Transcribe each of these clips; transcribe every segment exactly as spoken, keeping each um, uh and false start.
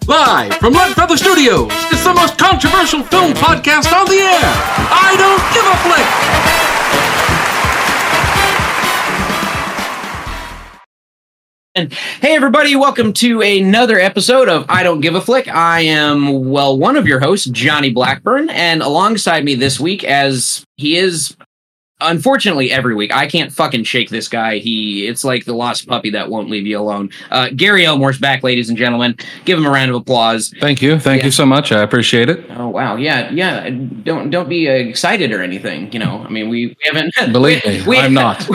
Live from Lead Feather Studios, it's the most controversial film podcast on the air. I Don't Give a Flick. And hey, everybody, welcome to another episode of I Don't Give a Flick. I am, well, one of your hosts, Johnny Blackburn, and alongside me this week, as he is, unfortunately, every week, I can't fucking shake this guy. He, it's like the lost puppy that won't leave you alone. Uh, Gary Elmore's back, ladies and gentlemen. Give him a round of applause. Thank you. Thank Yeah. you so much. I appreciate it. Oh, wow. Yeah, yeah. Don't don't be uh, excited or anything, you know. I mean, we, we haven't... Believe me, we, I'm not.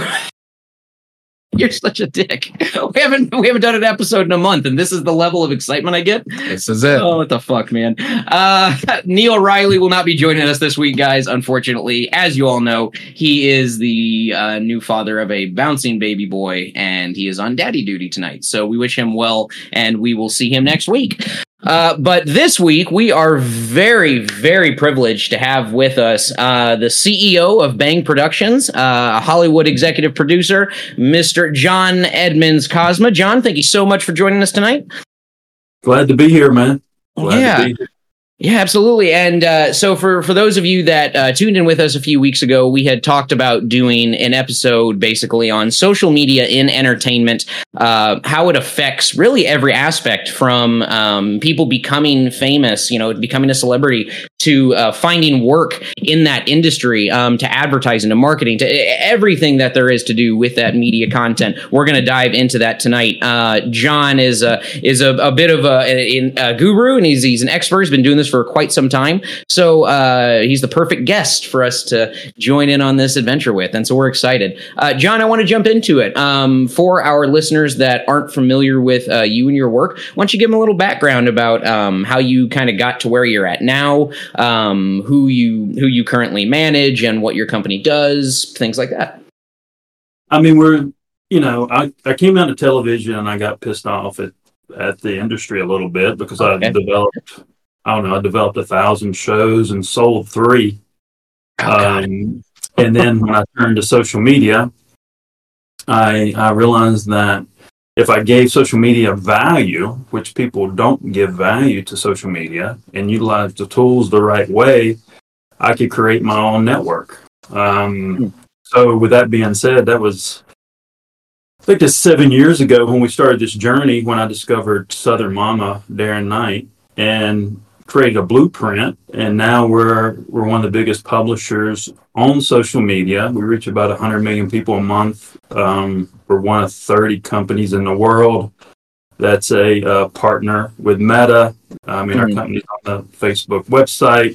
You're such a dick. We haven't we haven't done an episode in a month, and this is the level of excitement I get. This is it. Oh, what the fuck, man. Uh, Neil Riley will not be joining us this week, guys, unfortunately. As you all know, he is the uh, new father of a bouncing baby boy, and he is on daddy duty tonight. So we wish him well, and we will see him next week. Uh, but this week, we are very, very privileged to have with us uh, the C E O of Bang Productions, uh, a Hollywood executive producer, Mister John Edmonds Cosma. John, thank you so much for joining us tonight. Glad to be here, man. Glad Yeah. to be here. Yeah, absolutely. And uh, so for, for those of you that uh, tuned in with us a few weeks ago, we had talked about doing an episode basically on social media in entertainment, uh, how it affects really every aspect from um, people becoming famous, you know, becoming a celebrity, to uh, finding work in that industry, um, to advertising, to marketing, to everything that there is to do with that media content. We're going to dive into that tonight. Uh, John is a, is a, a bit of a, a, a guru, and he's, he's an expert. He's been doing this for quite some time. So uh, he's the perfect guest for us to join in on this adventure with. And so we're excited. Uh, John, I want to jump into it. Um, for our listeners that aren't familiar with uh, you and your work, why don't you give them a little background about um, how you kind of got to where you're at now, um, who you who you currently manage, and what your company does, things like that. I mean, we're, you know, I, I came out of television and I got pissed off at, at the industry a little bit because Okay. I developed, I don't know, I developed a thousand shows and sold three. Oh, um, and then when I turned to social media, I, I realized that if I gave social media value, which people don't give value to social media, and utilize the tools the right way, I could create my own network. Um, so with that being said, that was, I think it's seven years ago when we started this journey, when I discovered Southern Mama, Darren Knight, and created a blueprint. And now we're we're one of the biggest publishers on social media. We reach about one hundred million people a month. Um, we're one of thirty companies in the world that's a uh, partner with Meta. I mean, Mhm. our company's on the Facebook website.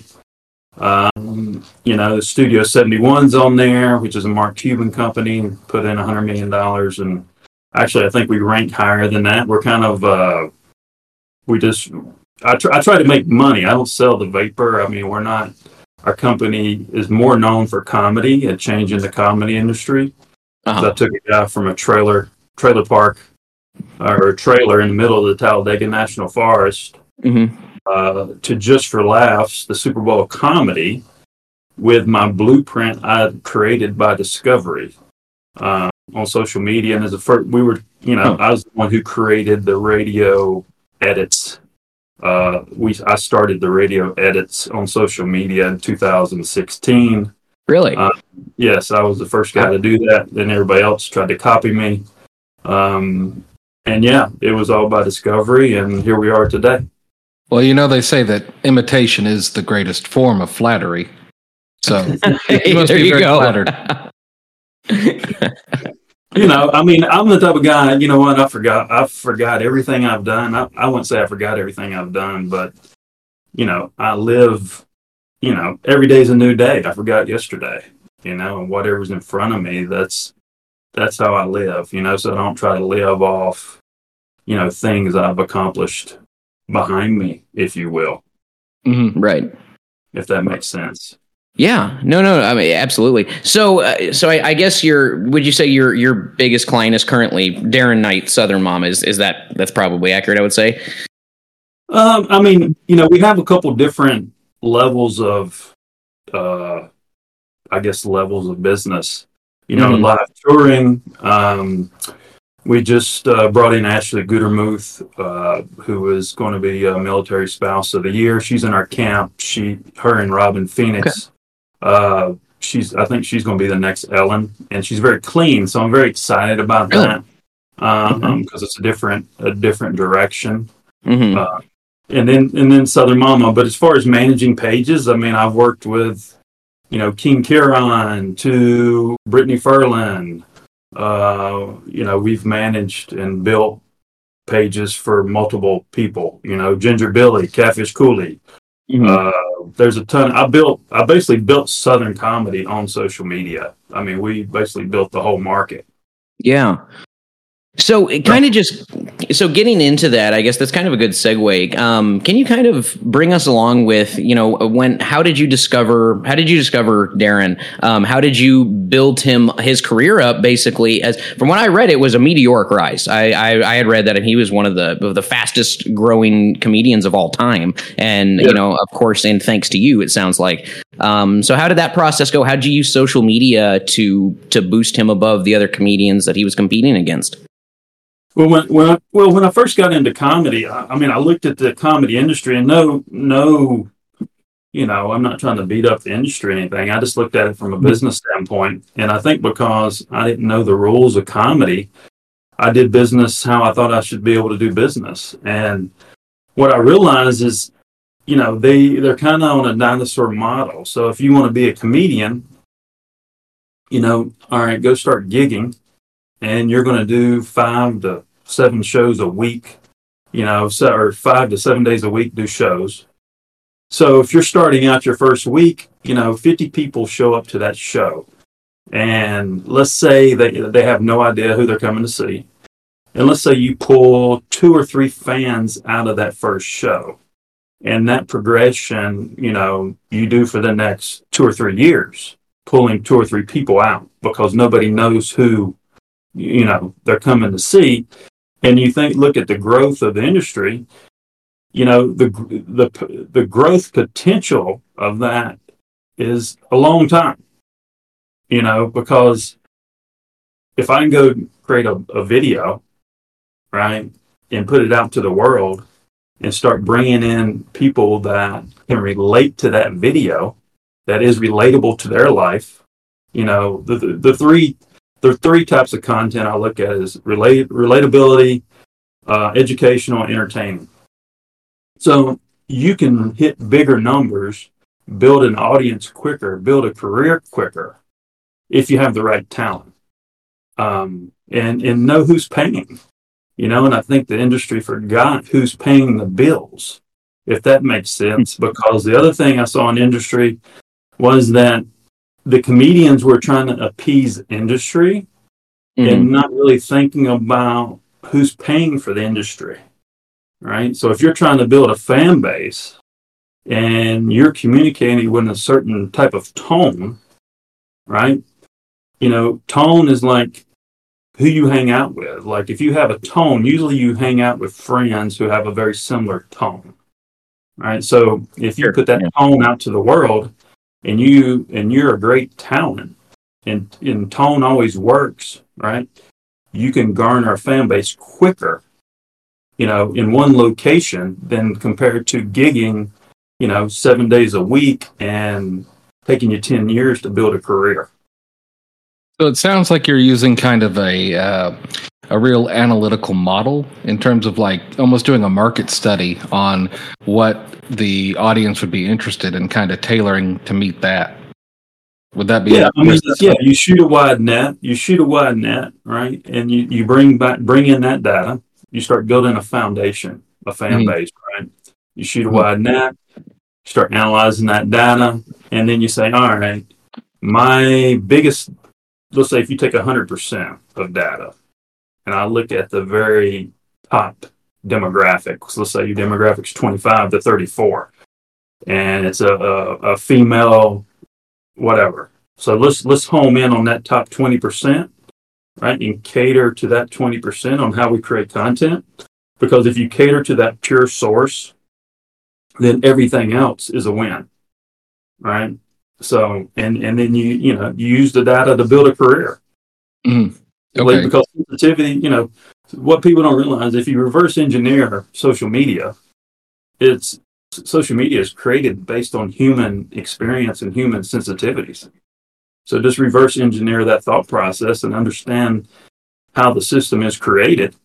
Um, you know, the Studio seventy-one's on there, which is a Mark Cuban company, put in one hundred million dollars. And actually, I think we rank higher than that. We're kind of, uh, we just, I, tr- I try to make money. I don't sell the vapor. I mean, we're not, our company is more known for comedy and changing the comedy industry. Uh-huh. I took a guy from a trailer, trailer park, or a trailer in the middle of the Talladega National Forest, Mm-hmm. uh, to Just for Laughs, the Super Bowl comedy, with my blueprint I created by Discovery uh, on social media. And as a first, we were, you know, I was the one who created the radio edits. Uh, we I started the radio edits on social media in two thousand sixteen. Really? Uh, yes, I was the first guy to do that. Then everybody else tried to copy me. Um, and yeah, it was all by Discovery, and here we are today. Well, you know, they say that imitation is the greatest form of flattery. So Hey, you must there be you very go. flattered. You know, I mean, I'm the type of guy, you know what, I forgot, I forgot everything I've done. I, I wouldn't say I forgot everything I've done, but, you know, I live, you know, every day's a new day. I forgot yesterday, you know, and whatever's in front of me, that's, that's how I live, you know, so I don't try to live off, you know, things I've accomplished behind me, if you will, Mhm. Right. if that makes sense. Yeah, no, no, I mean, absolutely. So, uh, so I, I guess your, would you say your your biggest client is currently Darren Knight, Southern Mom? Is is that that's probably accurate? I would say. Um, I mean, you know, we have a couple different levels of, uh, I guess, levels of business. You know, Mhm. live touring. Um, we just uh, brought in Ashley Gutermuth, uh, who is going to be a military spouse of the year. She's in our camp. She, her, and Robin Phoenix. Okay. Uh, she's, I think she's going to be the next Ellen, and she's very clean. So I'm very excited about really? that because um, mm-hmm. it's a different, a different direction. Mm-hmm. Uh, and then, and then Southern Mama. But as far as managing pages, I mean, I've worked with, you know, King Kieran to Brittany Ferland. Uh, you know, we've managed and built pages for multiple people, you know, Ginger Billy, Catfish Cooley. Mm-hmm. Uh, there's a ton. I built, I basically built Southern comedy on social media. I mean, we basically built the whole market. Yeah. So it kind of just, so getting into that, I guess that's kind of a good segue. Um, can you kind of bring us along with, you know, when, how did you discover, how did you discover Darren? Um, how did you build him, his career up basically? As from what I read, it was a meteoric rise. I, I, I had read that he was one of the, of the fastest growing comedians of all time. And, yeah. you know, of course, and thanks to you, it sounds like. Um, so how did that process go? How did you use social media to, to boost him above the other comedians that he was competing against? Well, when, when I, well, when I first got into comedy, I, I mean, I looked at the comedy industry and no, no, you know, I'm not trying to beat up the industry or anything. I just looked at it from a business standpoint. And I think because I didn't know the rules of comedy, I did business how I thought I should be able to do business. And what I realized is, you know, they, they're kind of on a dinosaur model. So if you want to be a comedian, you know, all right, go start gigging. And you're going to do five to seven shows a week, you know, so, or five to seven days a week do shows. So if you're starting out your first week, you know, fifty people show up to that show. And let's say they, they have no idea who they're coming to see. And let's say you pull two or three fans out of that first show. And that progression, you know, you do for the next two or three years, pulling two or three people out because nobody knows who, you know, they're coming to see. And you think, look at the growth of the industry, you know, the the the growth potential of that is a long time, you know, because if I can go create a, a video, right, and put it out to the world and start bringing in people that can relate to that video, that is relatable to their life, you know, the the, the three There are three types of content I look at is relate, relatability, uh, educational, entertaining. So you can hit bigger numbers, build an audience quicker, build a career quicker if you have the right talent, um, and, and know who's paying. You know, and I think the industry forgot who's paying the bills, if that makes sense, because the other thing I saw in industry was that the comedians were trying to appease industry mm-hmm. and not really thinking about who's paying for the industry, right? So if you're trying to build a fan base and you're communicating with a certain type of tone, right? You know, tone is like who you hang out with. Like if you have a tone, usually you hang out with friends who have a very similar tone, right? So if you put that yeah. tone out to the world, and you and you're a great talent, and, and tone always works, right? You can garner a fan base quicker, you know, in one location than compared to gigging, you know, seven days a week and taking you ten years to build a career. So it sounds like you're using kind of a uh, a real analytical model in terms of like almost doing a market study on what the audience would be interested in, kind of tailoring to meet that. Would that be? Yeah, I mean, yeah. You shoot a wide net. You shoot a wide net, right? And you, you bring back bring in that data. You start building a foundation, a fan mm-hmm. base, right? You shoot a mm-hmm. wide net. Start analyzing that data, and then you say, all right, my biggest. Let's say if you take one hundred percent of data, and I look at the very top demographics, let's say your demographic's twenty-five to thirty-four, and it's a, a, a female, whatever. So let's let's home in on that top twenty percent, right, and cater to that twenty percent on how we create content. Because if you cater to that pure source, then everything else is a win, right? So, and, and then you, you know, you use the data to build a career. Mm. Okay. Because sensitivity, you know, what people don't realize, if you reverse engineer social media, it's social media is created based on human experience and human sensitivities. So just reverse engineer that thought process and understand how the system is created.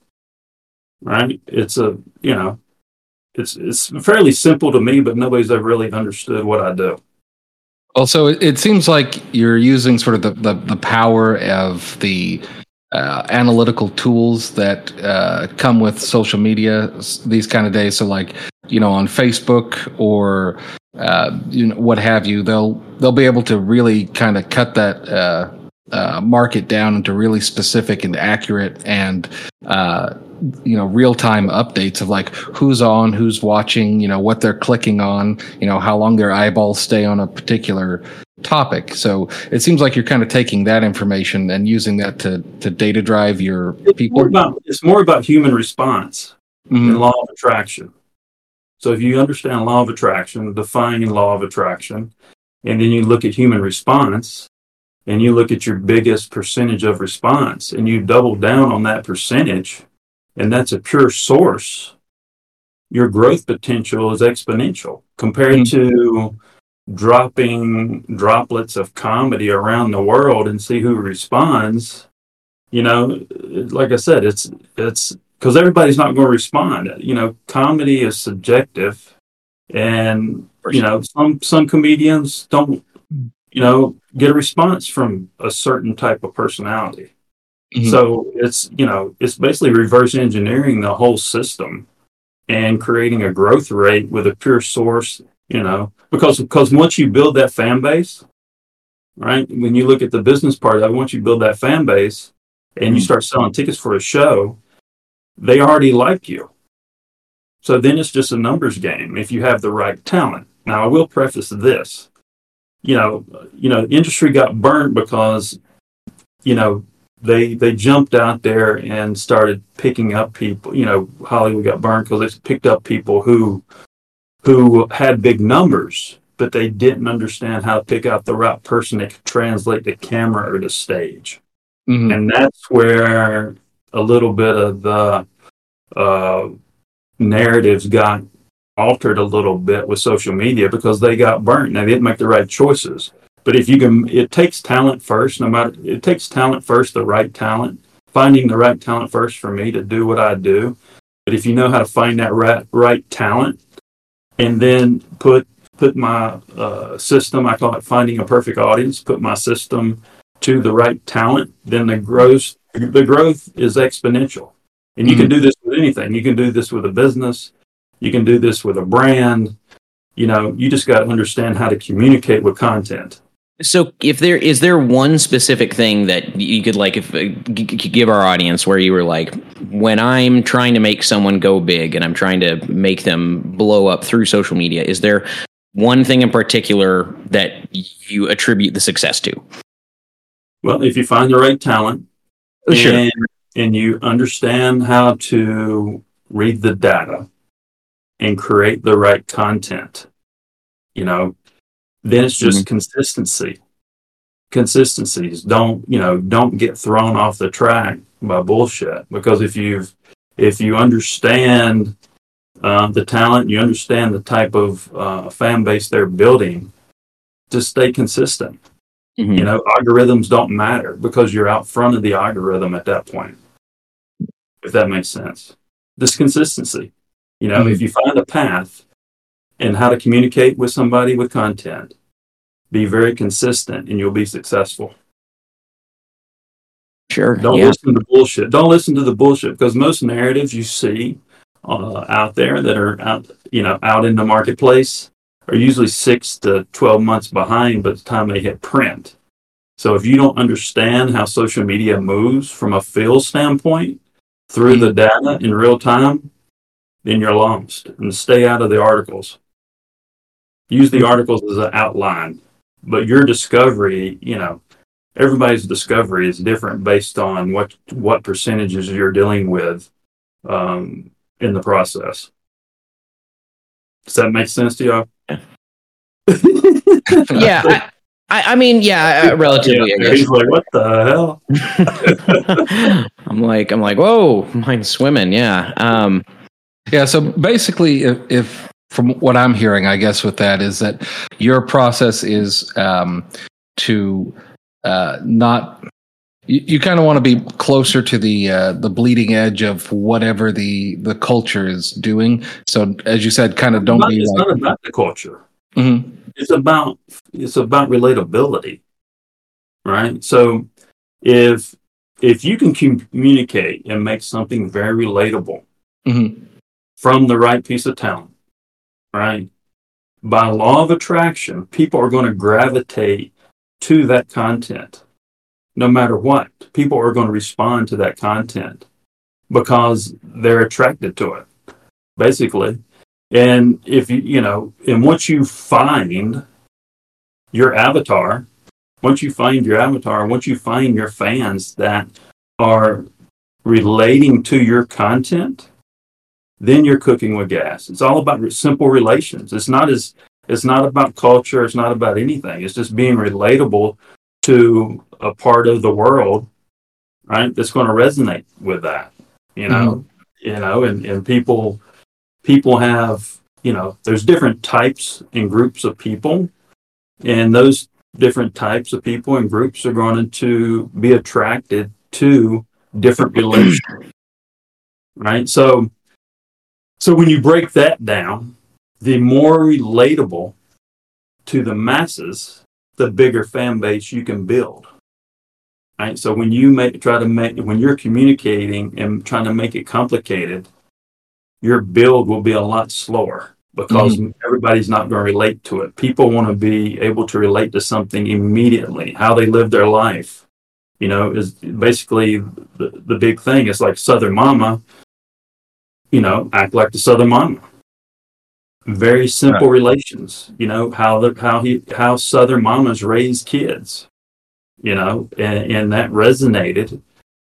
Right? It's a, you know, it's it's fairly simple to me, but nobody's ever really understood what I do. Also, it, it seems like you're using sort of the, the, the power of the uh, analytical tools that uh, come with social media these kind of days. So, like, you know, on Facebook or uh, you know, what have you, they'll they'll be able to really kind of cut that uh, uh, market down into really specific and accurate and uh, you know, real-time updates of like who's on, who's watching, you know, what they're clicking on, you know, how long their eyeballs stay on a particular topic. So it seems like you're kind of taking that information and using that to to data drive your It's people. more about, it's more about human response Mhm. and law of attraction. So if you understand law of attraction, defining law of attraction, and then you look at human response and you look at your biggest percentage of response and you double down on that percentage, and that's a pure source, your growth potential is exponential compared Mm. to dropping droplets of comedy around the world and see who responds. You know, like I said, it's it's because everybody's not going to respond. You know, comedy is subjective, and you know, some some comedians don't, you know, get a response from a certain type of personality. Mhm. So it's, you know, it's basically reverse engineering the whole system and creating a growth rate with a pure source, you know, because because once you build that fan base, right? When you look at the business part of it, once you build that fan base and you start selling tickets for a show, they already like you. So then it's just a numbers game if you have the right talent. Now I will preface this. You know, you know, the industry got burnt because, you know, they they jumped out there and started picking up people. You know, Hollywood got burned because they picked up people who who had big numbers, but they didn't understand how to pick out the right person that could translate the camera or the stage. Mhm. And that's where a little bit of the uh, narratives got altered a little bit with social media because they got burnt and they didn't make the right choices. But if you can, it takes talent first, no matter, it takes talent first, the right talent, finding the right talent first for me to do what I do. But if you know how to find that right, right talent and then put, put my uh, system, I call it finding a perfect audience, put my system to the right talent, then the growth, the growth is exponential. And you Mhm. can do this with anything. You can do this with a business. You can do this with a brand. You know, you just got to understand how to communicate with content. So, if there is there one specific thing that you could like, if uh, g- g- give our audience where you were like, when I'm trying to make someone go big and I'm trying to make them blow up through social media, is there one thing in particular that you attribute the success to? Well, if you find the right talent Oh, sure. and, and you understand how to read the data and create the right content, you know, then it's just consistency. Consistencies don't, you know, don't get thrown off the track by bullshit. Because if you've, if you understand uh, the talent, you understand the type of uh, fan base they're building, just stay consistent. Mhm. You know, algorithms don't matter because you're out front of the algorithm at that point. If that makes sense, this consistency. You know, Mhm. if you find a path and how to communicate with somebody with content, be very consistent and you'll be successful. Sure. Don't Yeah. listen to bullshit. Don't listen to the bullshit because most narratives you see uh, out there that are out, you know, out in the marketplace are usually six to twelve months behind by the time they hit print. So if you don't understand how social media moves from a feel standpoint through the data in real time, then you're lost. And stay out of the articles. Use the articles as an outline. But your discovery, you know, everybody's discovery is different based on what what percentages you're dealing with um, in the process. Does that make sense to y'all? Yeah. I, I, I mean, yeah, uh, relatively. Yeah, I guess. he's like, what the hell? I'm like, I'm like, whoa, mine's swimming. Yeah. Um, Yeah. So basically, if, if from what I'm hearing, I guess with that is that your process is um, to uh, not. You, you kind of want to be closer to the uh, the bleeding edge of whatever the the culture is doing. So as you said, kind of don't Not- be it's like. not about the culture. Mhm. It's about it's about relatability, right? So if if you can communicate and make something very relatable Mhm. from the right piece of talent, right? By law of attraction, people are going to gravitate to that content. No matter what, people are going to respond to that content because they're attracted to it, basically. And if you, you know, and once you find your avatar, once you find your avatar, once you find your fans that are relating to your content, then you're cooking with gas. It's all about re- simple relations. It's not as, it's not about culture. It's not about anything. It's just being relatable to a part of the world, right? That's going to resonate with that, you know, you know, and, and people, people have, you know, there's different types and groups of people, and those different types of people and groups are going to be attracted to different relations, right? So, so when you break that down, the more relatable to the masses, the bigger fan base you can build. Right. So when you make try to make when you're communicating and trying to make it complicated, your build will be a lot slower because mm-hmm. everybody's not going to relate to it. People want to be able to relate to something immediately. How they live their life, you know, is basically the, the big thing. It's like Southern Mama, you know, act like the Southern Mama. Very simple right. relations, you know, how the how he how Southern mamas raise kids. You know, and, and that resonated,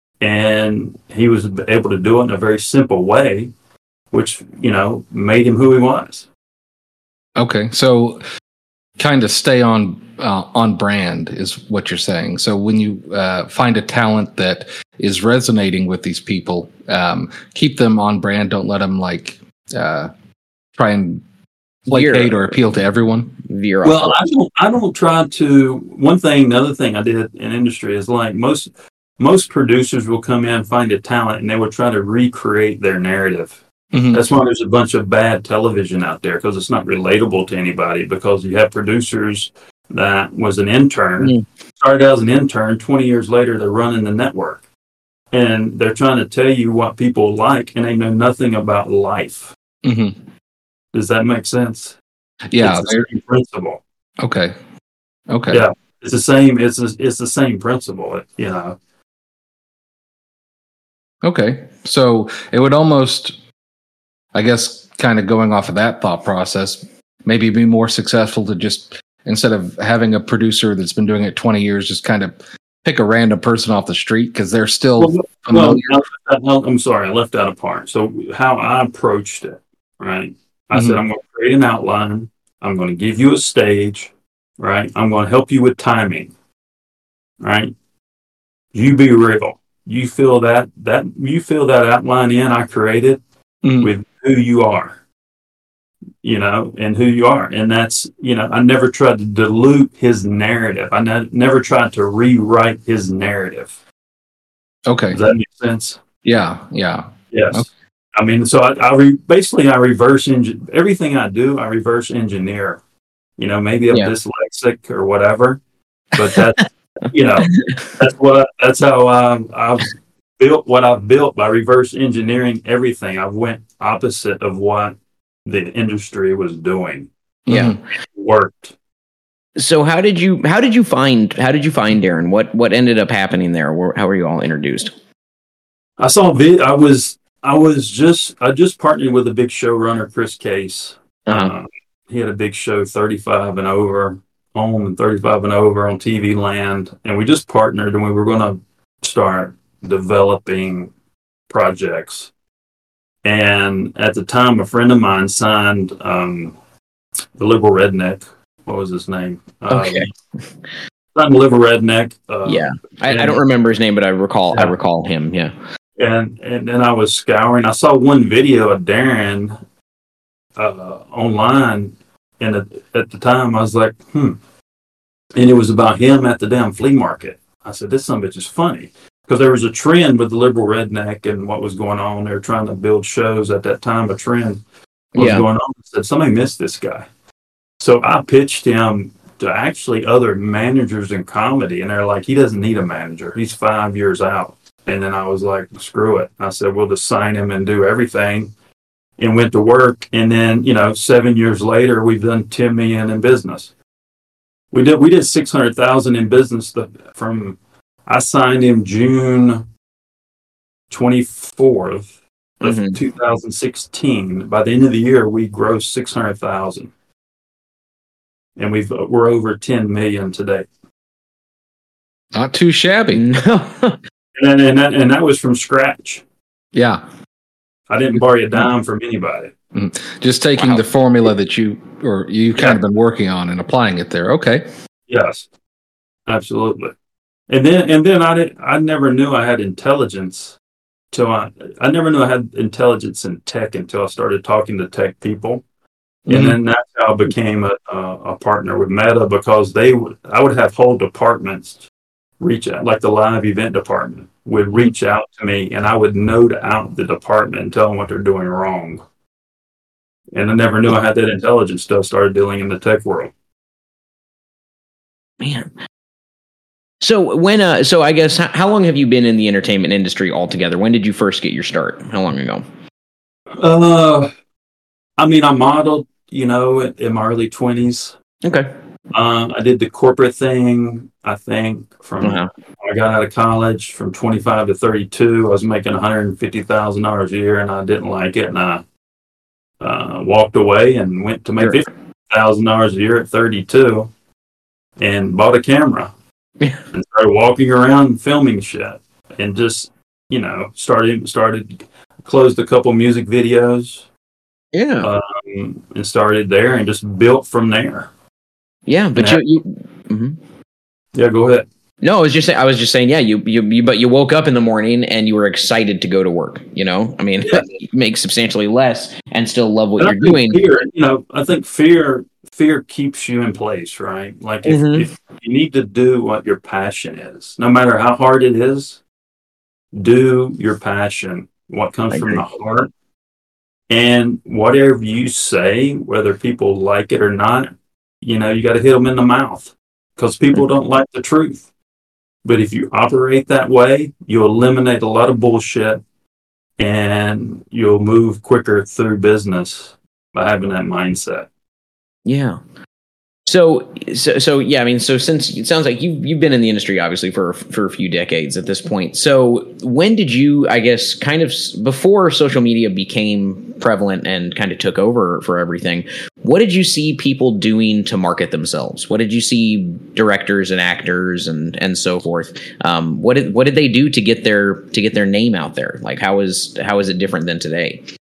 and he was able to do it in a very simple way, which, you know, made him who he was. Okay. So kind of stay on, uh, on brand is what you're saying. So when you uh, find a talent that is resonating with these people, um, keep them on brand. Don't let them like, uh, try and placate or appeal to everyone. Veer well, I don't. I don't try to. One thing, another thing I did in industry is like most most producers will come in, find a talent, and they will try to recreate their narrative. Mm-hmm. That's why there's a bunch of bad television out there because it's not relatable to anybody. Because you have producers that was an intern, mm-hmm. started out as an intern, twenty years later they're running the network, and they're trying to tell you what people like, and they know nothing about life. Mm-hmm. Does that make sense? Yeah, it's the same principle. Okay. Okay. Yeah, it's the same. It's a, it's the same principle. You know. Okay, so it would almost, I guess, kind of going off of that thought process, maybe be more successful to just instead of having a producer that's been doing it twenty years, just kind of pick a random person off the street because they're still well, familiar. Well, I'm sorry, I left out a part. So how I approached it, right? I mm-hmm. said, I'm going to create an outline. I'm going to give you a stage, right? I'm going to help you with timing, right? You be real. You feel that, that you feel that outline in I created mm-hmm. with who you are, you know, and who you are. And that's, you know, I never tried to dilute his narrative. I ne- never tried to rewrite his narrative. Okay. Does that make sense? Yeah. Yeah. Yes. Okay. I mean, so I, I re, basically I reverse engine everything I do. I reverse engineer. You know, maybe I'm yeah. dyslexic or whatever, but that's you know that's what that's how um, I've built what I've built by reverse engineering everything. I went opposite of what the industry was doing. Yeah, it worked. So how did you how did you find how did you find Darren? What what ended up happening there? How were you all introduced? I saw vid. I was. I was just, I just partnered with a big showrunner, Chris Case. Uh-huh. Uh, he had a big show, thirty-five and over, home and thirty-five and over on T V Land. And we just partnered and we were going to start developing projects. And at the time, a friend of mine signed um, the Liberal Redneck what was his name? Okay. Um, Son Live a Redneck. Uh, yeah, I, and, I don't remember his name, but I recall. Yeah. I recall him. Yeah. And and then I was scouring. I saw one video of Darren uh, online, and at, at the time I was like, hmm. And it was about him at the damn flea market. I said, this son of a bitch is funny. Because there was a trend with the liberal redneck and what was going on. They were trying to build shows at that time. A trend was Yeah. going on. I said, somebody missed this guy. So I pitched him to actually other managers in comedy. And they're like, he doesn't need a manager. He's five years out. And then I was like, screw it. I said, we'll just sign him and do everything. And went to work. And then, you know, seven years later, we've done ten million in business. We did we did six hundred thousand in business from I signed him June twenty-fourth of Mhm. two thousand sixteen. By the end of the year, we grossed six hundred thousand, and we've we're over ten million today. Not too shabby. No. And and that, and that was from scratch. Yeah. I didn't borrow a dime from anybody. Just taking Wow. the formula that you or you kind of been working on and applying it there. Okay. Yes, absolutely. And then and then I didn't. I never knew I had intelligence till I. I never knew I had intelligence in tech until I started talking to tech people. Mhm. And then that's how I became a, a, a partner with Meta, because they would, I would have whole departments reach out, like the live event department would reach out to me, and I would note out the department and tell them what they're doing wrong. And I never knew I had that intelligence until I started dealing in the tech world. Man. So when uh so I guess how, how long have you been in the entertainment industry altogether? When did you first get your start? How long ago? Uh, I mean, I modeled, you know, in, in my early twenties. Okay. Um, I did the corporate thing, I think, from Uh-huh. when I got out of college, from twenty-five to thirty-two. I was making one hundred fifty thousand dollars a year, and I didn't like it. And I uh, walked away and went to make Sure. fifty thousand dollars a year at thirty-two and bought a camera Yeah. and started walking around filming shit, and just, you know, started, started closed a couple music videos Yeah. um, and started there and just built from there. Yeah, but Yeah. you, you mhm. Yeah, go ahead. No, I was just saying, I was just saying, yeah, you, you, you, but you woke up in the morning and you were excited to go to work. You know, I mean, Yeah. you make substantially less and still love what And I you're think doing. Fear, you know, I think fear fear keeps you in place, right? Like if, Mhm. if you need to do what your passion is, no matter how hard it is, do your passion, what comes I from agree. the heart. And whatever you say, whether people like it or not, you know, you got to hit them in the mouth, because people don't like the truth. But if you operate that way, you eliminate a lot of bullshit, and you'll move quicker through business by having that mindset. Yeah. So, so, so, yeah. I mean, so since it sounds like you you've been in the industry obviously for for a few decades at this point. So, when did you, I guess, kind of s- before social media became prevalent and kind of took over for everything? What did you see people doing to market themselves? What did you see directors and actors and and so forth? Um, what did what did they do to get their to get their name out there? Like, how is how is it different than today?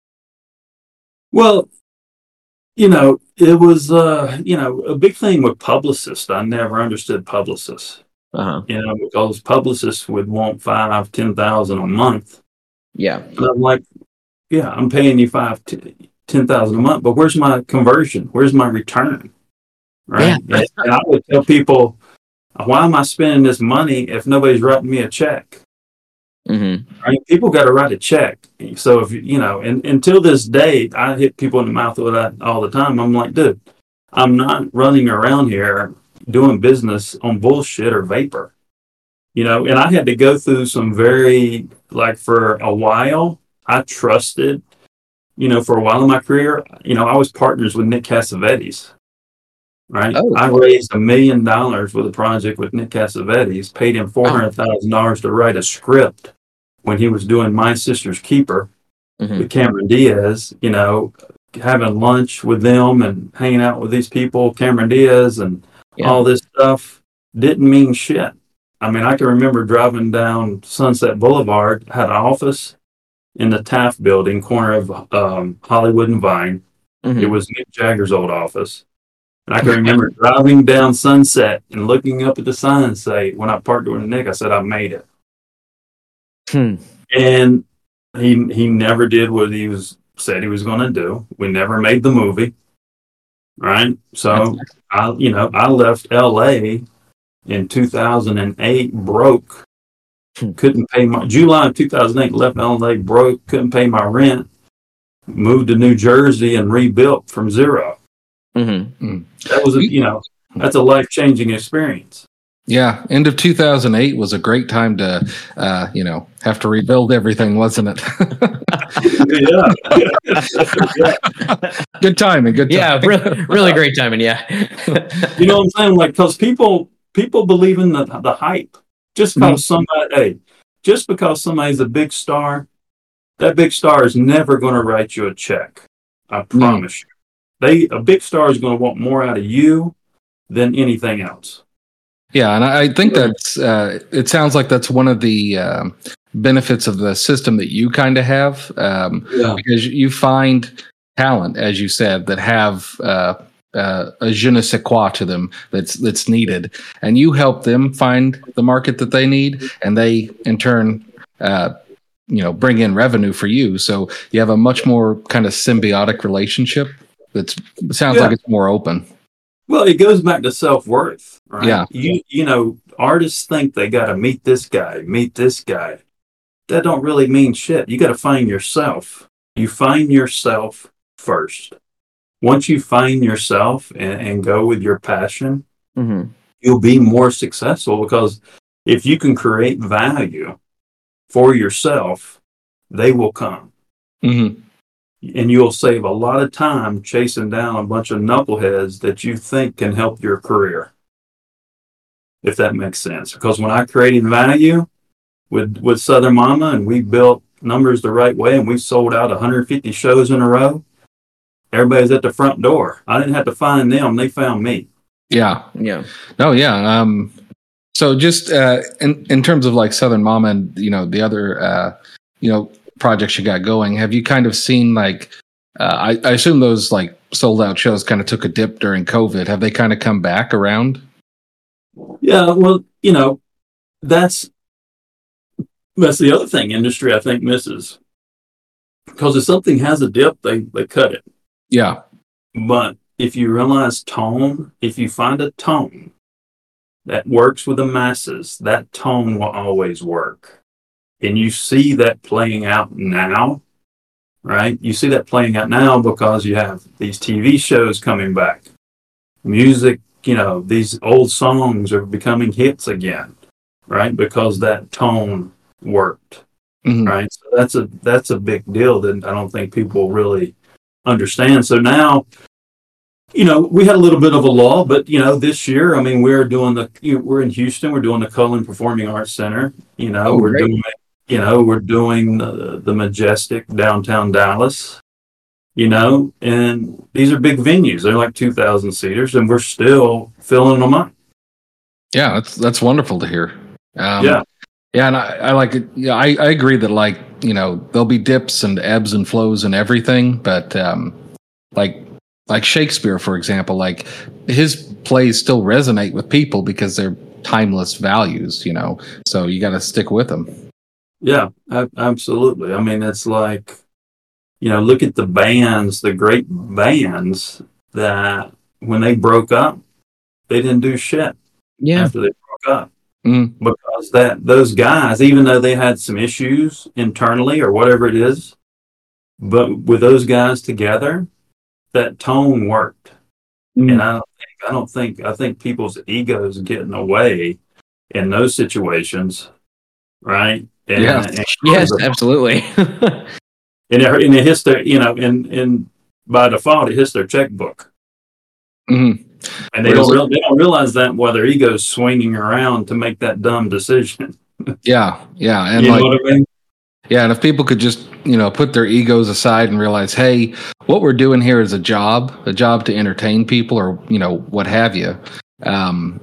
Well, you know, it was, uh, you know, a big thing with publicists. I never understood publicists, Uh huh. you know, because publicists would want five, ten thousand a month. Yeah. And I'm like, yeah, I'm paying you five, t- ten thousand a month, but where's my conversion? Where's my return? Right. And, and I would tell people, why am I spending this money if nobody's writing me a check? Mm-hmm. Right? People got to write a check. So if you know, and until this day, I hit people in the mouth with that all the time. I'm like, dude, I'm not running around here doing business on bullshit or vapor. You know, and I had to go through some very, like, for a while, I trusted, you know, for a while in my career, you know, I was partners with Nick Cassavetes. Right. Oh. I raised a million dollars with a project with Nick Cassavetes, paid him four hundred thousand dollars to write a script when he was doing My Sister's Keeper Mm-hmm. with Cameron Diaz, you know, having lunch with them and hanging out with these people, Cameron Diaz and Yeah. all this stuff didn't mean shit. I mean, I can remember driving down Sunset Boulevard, had an office in the Taft building, corner of um, Hollywood and Vine. Mm-hmm. It was Mick Jagger's old office. And I can remember driving down Sunset and looking up at the sign and say, when I parked with Nick, I said, I made it. Hmm. And he he never did what he was said he was going to do. We never made the movie, right? So I, you know, I left L A in two thousand eight broke. Couldn't pay my July of two thousand eight. Left L A broke. Couldn't pay my rent. Moved to New Jersey and rebuilt from zero. Mm-hmm. That was a, you know, that's a life changing experience. Yeah, end of two thousand eight was a great time to, uh, you know, have to rebuild everything, wasn't it? yeah. yeah. Good timing, good timing. Yeah, really, really great timing, yeah. You know what I'm saying? Like, because people, people believe in the, the hype. Just because mm-hmm. somebody, hey, just because somebody's a big star, that big star is never going to write you a check. I promise mm-hmm. you. They a big star is going to want more out of you than anything else. Yeah, and I think that's. Uh, it sounds like that's one of the uh, benefits of the system that you kind of have, um, yeah. because you find talent, as you said, that have uh, uh, a je ne sais quoi to them that's that's needed, and you help them find the market that they need, and they in turn. Uh, you know, bring in revenue for you. So you have a much more kind of symbiotic relationship. That's it sounds yeah. like it's more open. Well, it goes back to self-worth, right? Yeah. You you know, artists think they got to meet this guy, meet this guy. That don't really mean shit. You got to find yourself. You find yourself first. Once you find yourself and, and go with your passion, mm-hmm. you'll be more successful, because if you can create value for yourself, they will come. Mm-hmm. And you'll save a lot of time chasing down a bunch of knuckleheads that you think can help your career. If that makes sense. Because when I created value with, with Southern Mama, and we built numbers the right way, and we sold out one hundred fifty shows in a row, everybody's at the front door. I didn't have to find them. They found me. Yeah. Yeah. No, yeah. Um, so just uh, in, in terms of like Southern Mama and, you know, the other, uh, you know, projects you got going, have you kind of seen like uh, I, I assume those like sold out shows kind of took a dip during COVID. Have they kind of come back around? Yeah, well, you know, that's that's the other thing industry I think misses, because if something has a dip, they they cut it. Yeah, but if you realize tone, if you find a tone that works with the masses, that tone will always work. And you see that playing out now, right? You see that playing out now because you have these T V shows coming back. Music, you know, these old songs are becoming hits again, right? Because that tone worked, mm-hmm. right? So that's a that's a big deal that I don't think people really understand. So now, you know, we had a little bit of a lull, but, you know, this year, I mean, we're doing the, you know, we're in Houston, we're doing the Cullen Performing Arts Center, you know, oh, we're great. doing You know, we're doing the, the Majestic downtown Dallas, you know, and these are big venues. They're like two thousand seaters, and we're still filling them up. Yeah, that's that's wonderful to hear. Um, yeah. Yeah, and I, I like it. Yeah, I, I agree that, like, you know, there'll be dips and ebbs and flows and everything, but um, like like Shakespeare, for example, like his plays still resonate with people because they're timeless values, you know, so you got to stick with them. Yeah, absolutely. I mean, it's like, you know, look at the bands, the great bands that when they broke up, they didn't do shit yeah. after they broke up. Mm. Because that those guys, even though they had some issues internally or whatever it is, but with those guys together, that tone worked. Mm. And I don't think, I don't think, I think people's egos getting away in those situations, right? And, yeah. and yes, absolutely. and it, and it hits their, you know, and, and by default, it hits their checkbook. Mm-hmm. And they don't, real, they don't realize that while their ego's swinging around to make that dumb decision. yeah, yeah. And you like, know what I mean? Yeah, and if people could just, you know, put their egos aside and realize, hey, what we're doing here is a job, a job to entertain people or, you know, what have you. Um,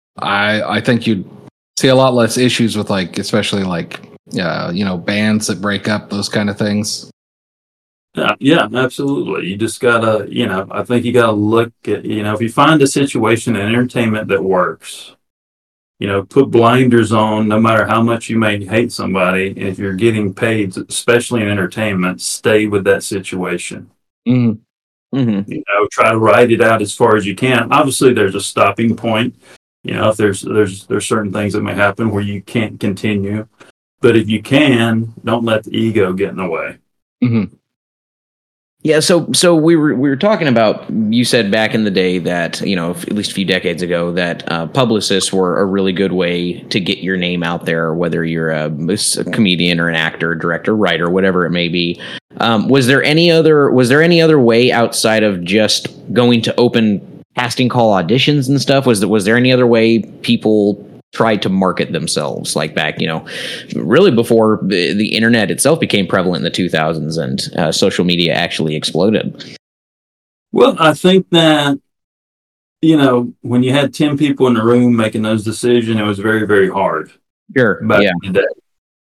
I I think you'd see a lot less issues with, like, especially like, uh, you know, bands that break up, those kind of things. Yeah, yeah, absolutely. You just gotta, you know, I think you gotta look at, you know, if you find a situation in entertainment that works, you know, put blinders on no matter how much you may hate somebody. And if you're getting paid, especially in entertainment, stay with that situation. Mm-hmm. Mm-hmm. You know, try to ride it out as far as you can. Obviously, there's a stopping point. You know, if there's there's there's certain things that may happen where you can't continue. But if you can, don't let the ego get in the way. Mm-hmm. Yeah, so so we were we were talking about, you said back in the day that, you know, at least a few decades ago, that uh, publicists were a really good way to get your name out there, whether you're a, a comedian or an actor, director, writer, whatever it may be. Um, was there any other was there any other way outside of just going to open casting call auditions and stuff? Was there, was there any other way people tried to market themselves, like back, you know, really before the, the internet itself became prevalent in the two thousands and uh, social media actually exploded? Well, I think that, you know, when you had ten people in the room making those decisions, it was very, very hard. Sure. Back Yeah. in the day.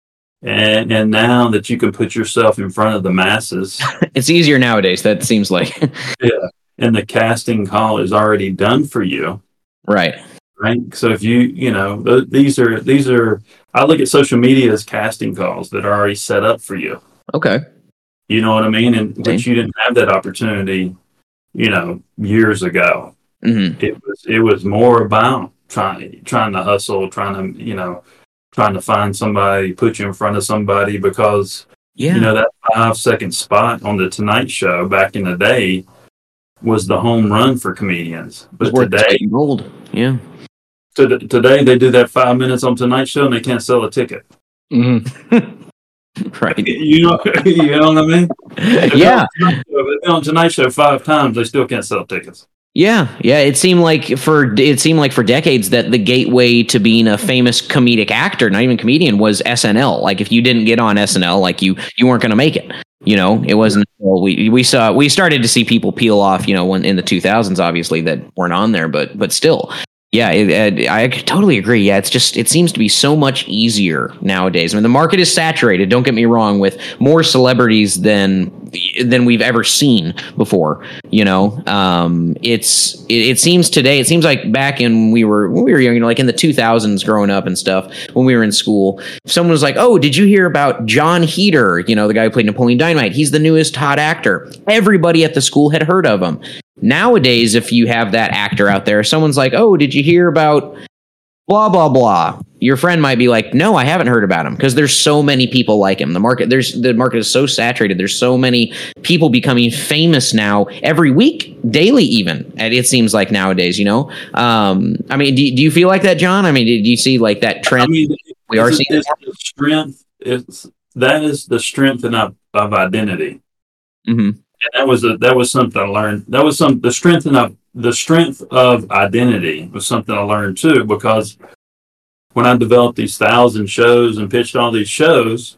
And, and now that you can put yourself in front of the masses. It's easier nowadays, that seems like. Yeah. And the casting call is already done for you. Right. Right. So if you, you know, th- these are, these are, I look at social media as casting calls that are already set up for you. Okay. You know what I mean? And Okay. but you didn't have that opportunity, you know, years ago. Mm-hmm. It was, it was more about trying, trying to hustle, trying to, you know, trying to find somebody, put you in front of somebody, because, Yeah. you know, that five second spot on the Tonight Show back in the day was the home run for comedians. But It's worth its today, weight in gold. Yeah. to, today they do that five minutes on Tonight Show and they can't sell a ticket. Mm-hmm. Right. You know, you know what I mean? Yeah. If they're on Tonight Show five times, they still can't sell tickets. Yeah, yeah. It seemed like for it seemed like for decades that the gateway to being a famous comedic actor, not even comedian, was S N L. Like if you didn't get on S N L, like you you weren't going to make it. You know, it wasn't until we we saw we started to see people peel off. You know, when in the two thousands, obviously that weren't on there, but but still. Yeah, it, it, I totally agree. Yeah, it's just it seems to be so much easier nowadays. I mean, the market is saturated. Don't get me wrong, with more celebrities than than we've ever seen before. You know, um, it's it, it seems today. It seems like back in we were when we were young, you know, like in the two thousands, growing up and stuff. When we were in school, if someone was like, "Oh, did you hear about John Heder? You know, the guy who played Napoleon Dynamite. He's the newest hot actor." Everybody at the school had heard of him. Nowadays, if you have that actor out there, someone's like, "Oh, did you hear about blah, blah, blah?" Your friend might be like, "No, I haven't heard about him," because there's so many people like him. The market, there's the market is so saturated. There's so many people becoming famous now every week, daily, even. And it seems like nowadays, you know. Um, I mean, do, do you feel like that, John? I mean, do you see like that trend? I mean, we are it's, seeing it's the strength. It's that is the strength of, of identity. Mm-hmm. And that was a, that was something I learned. That was some the strength of the strength of identity was something I learned too, because when I developed these thousand shows and pitched all these shows,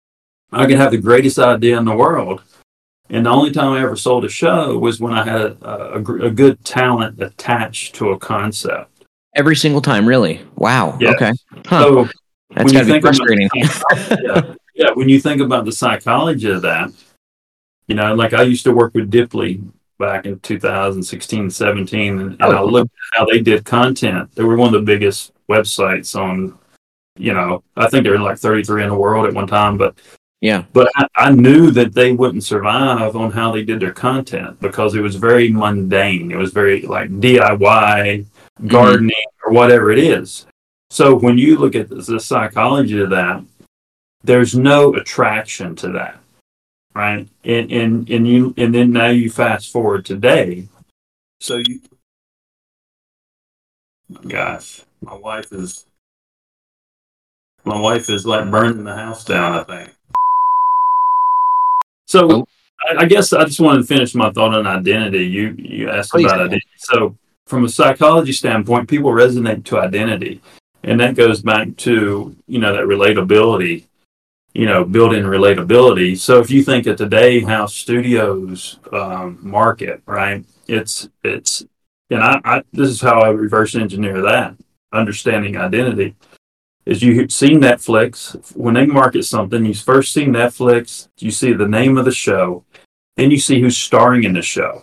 I could have the greatest idea in the world, and the only time I ever sold a show was when I had a, a, a good talent attached to a concept. Every single time, really? Wow. Yes. Okay. Huh. So That's got to be frustrating. About, yeah, yeah, when you think about the psychology of that. You know, like I used to work with Dipley back in two thousand sixteen, seventeen, and, and Oh. I looked at how they did content. They were one of the biggest websites on, you know, I think they were like thirty-three in the world at one time, but Yeah. but I, I knew that they wouldn't survive on how they did their content because it was very mundane. It was very like D I Y, gardening, or whatever it is. So when you look at the, the psychology of that, there's no attraction to that. Right. And, and, and you, and then now you fast forward today. So you, gosh, my wife is, my wife is like burning the house down, I think. So Oh. I, I guess I just wanted to finish my thought on identity. You, you asked Please. about identity. So from a psychology standpoint, people resonate to identity. And that goes back to, you know, that relatability. You know, build in relatability. So if you think of today how studios um, market, right? It's it's and I, I this is how I reverse engineer that. Understanding identity is you see Netflix when they market something. You first see Netflix, you see the name of the show, and you see who's starring in the show.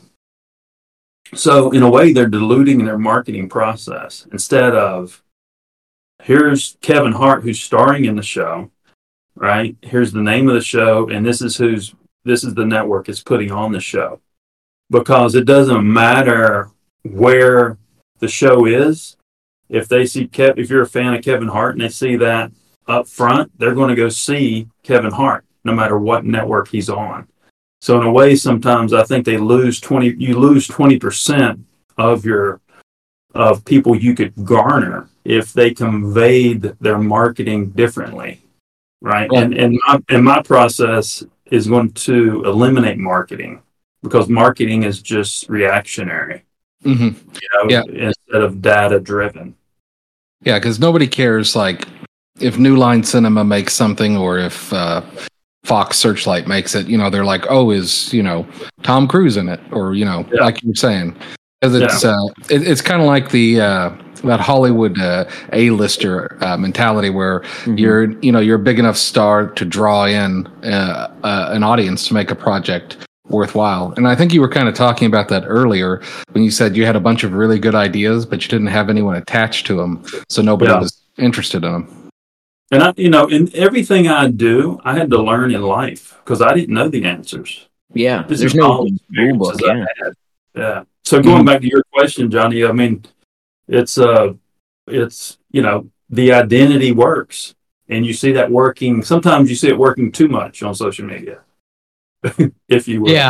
So in a way, they're diluting their marketing process. Instead of, here's Kevin Hart who's starring in the show, right? Here's the name of the show, and this is who's this is the network is putting on the show. Because it doesn't matter where the show is. If they see Kev, if you're a fan of Kevin Hart and they see that up front, they're going to go see Kevin Hart, no matter what network he's on. So in a way, sometimes I think they lose twenty. You lose twenty percent of your of people you could garner if they conveyed their marketing differently, right? Yeah. And and my, and my process is going to eliminate marketing because marketing is just reactionary, Mm-hmm. you know, Yeah. instead of data driven. Yeah, because nobody cares, like, if New Line Cinema makes something or if uh, Fox Searchlight makes it, you know, they're like, oh, is, you know, Tom Cruise in it? Or, you know, Yeah. like you're saying. Because it's, uh, it, it's kind of like the uh, that Hollywood uh, A-lister uh, mentality where Mhm. you're, you know, you're a big enough star to draw in uh, uh, an audience to make a project worthwhile. And I think you were kind of talking about that earlier when you said you had a bunch of really good ideas, but you didn't have anyone attached to them, so nobody Yeah. was interested in them. And I, you know, in everything I do, I had to learn in life because I didn't know the answers. Yeah, This there's is no all rule book. experiences I Yeah. had. Yeah. So going Mhm. back to your question, Johnny, I mean, it's uh, it's you know, the identity works, and you see that working. Sometimes you see it working too much on social media, if you will. Yeah,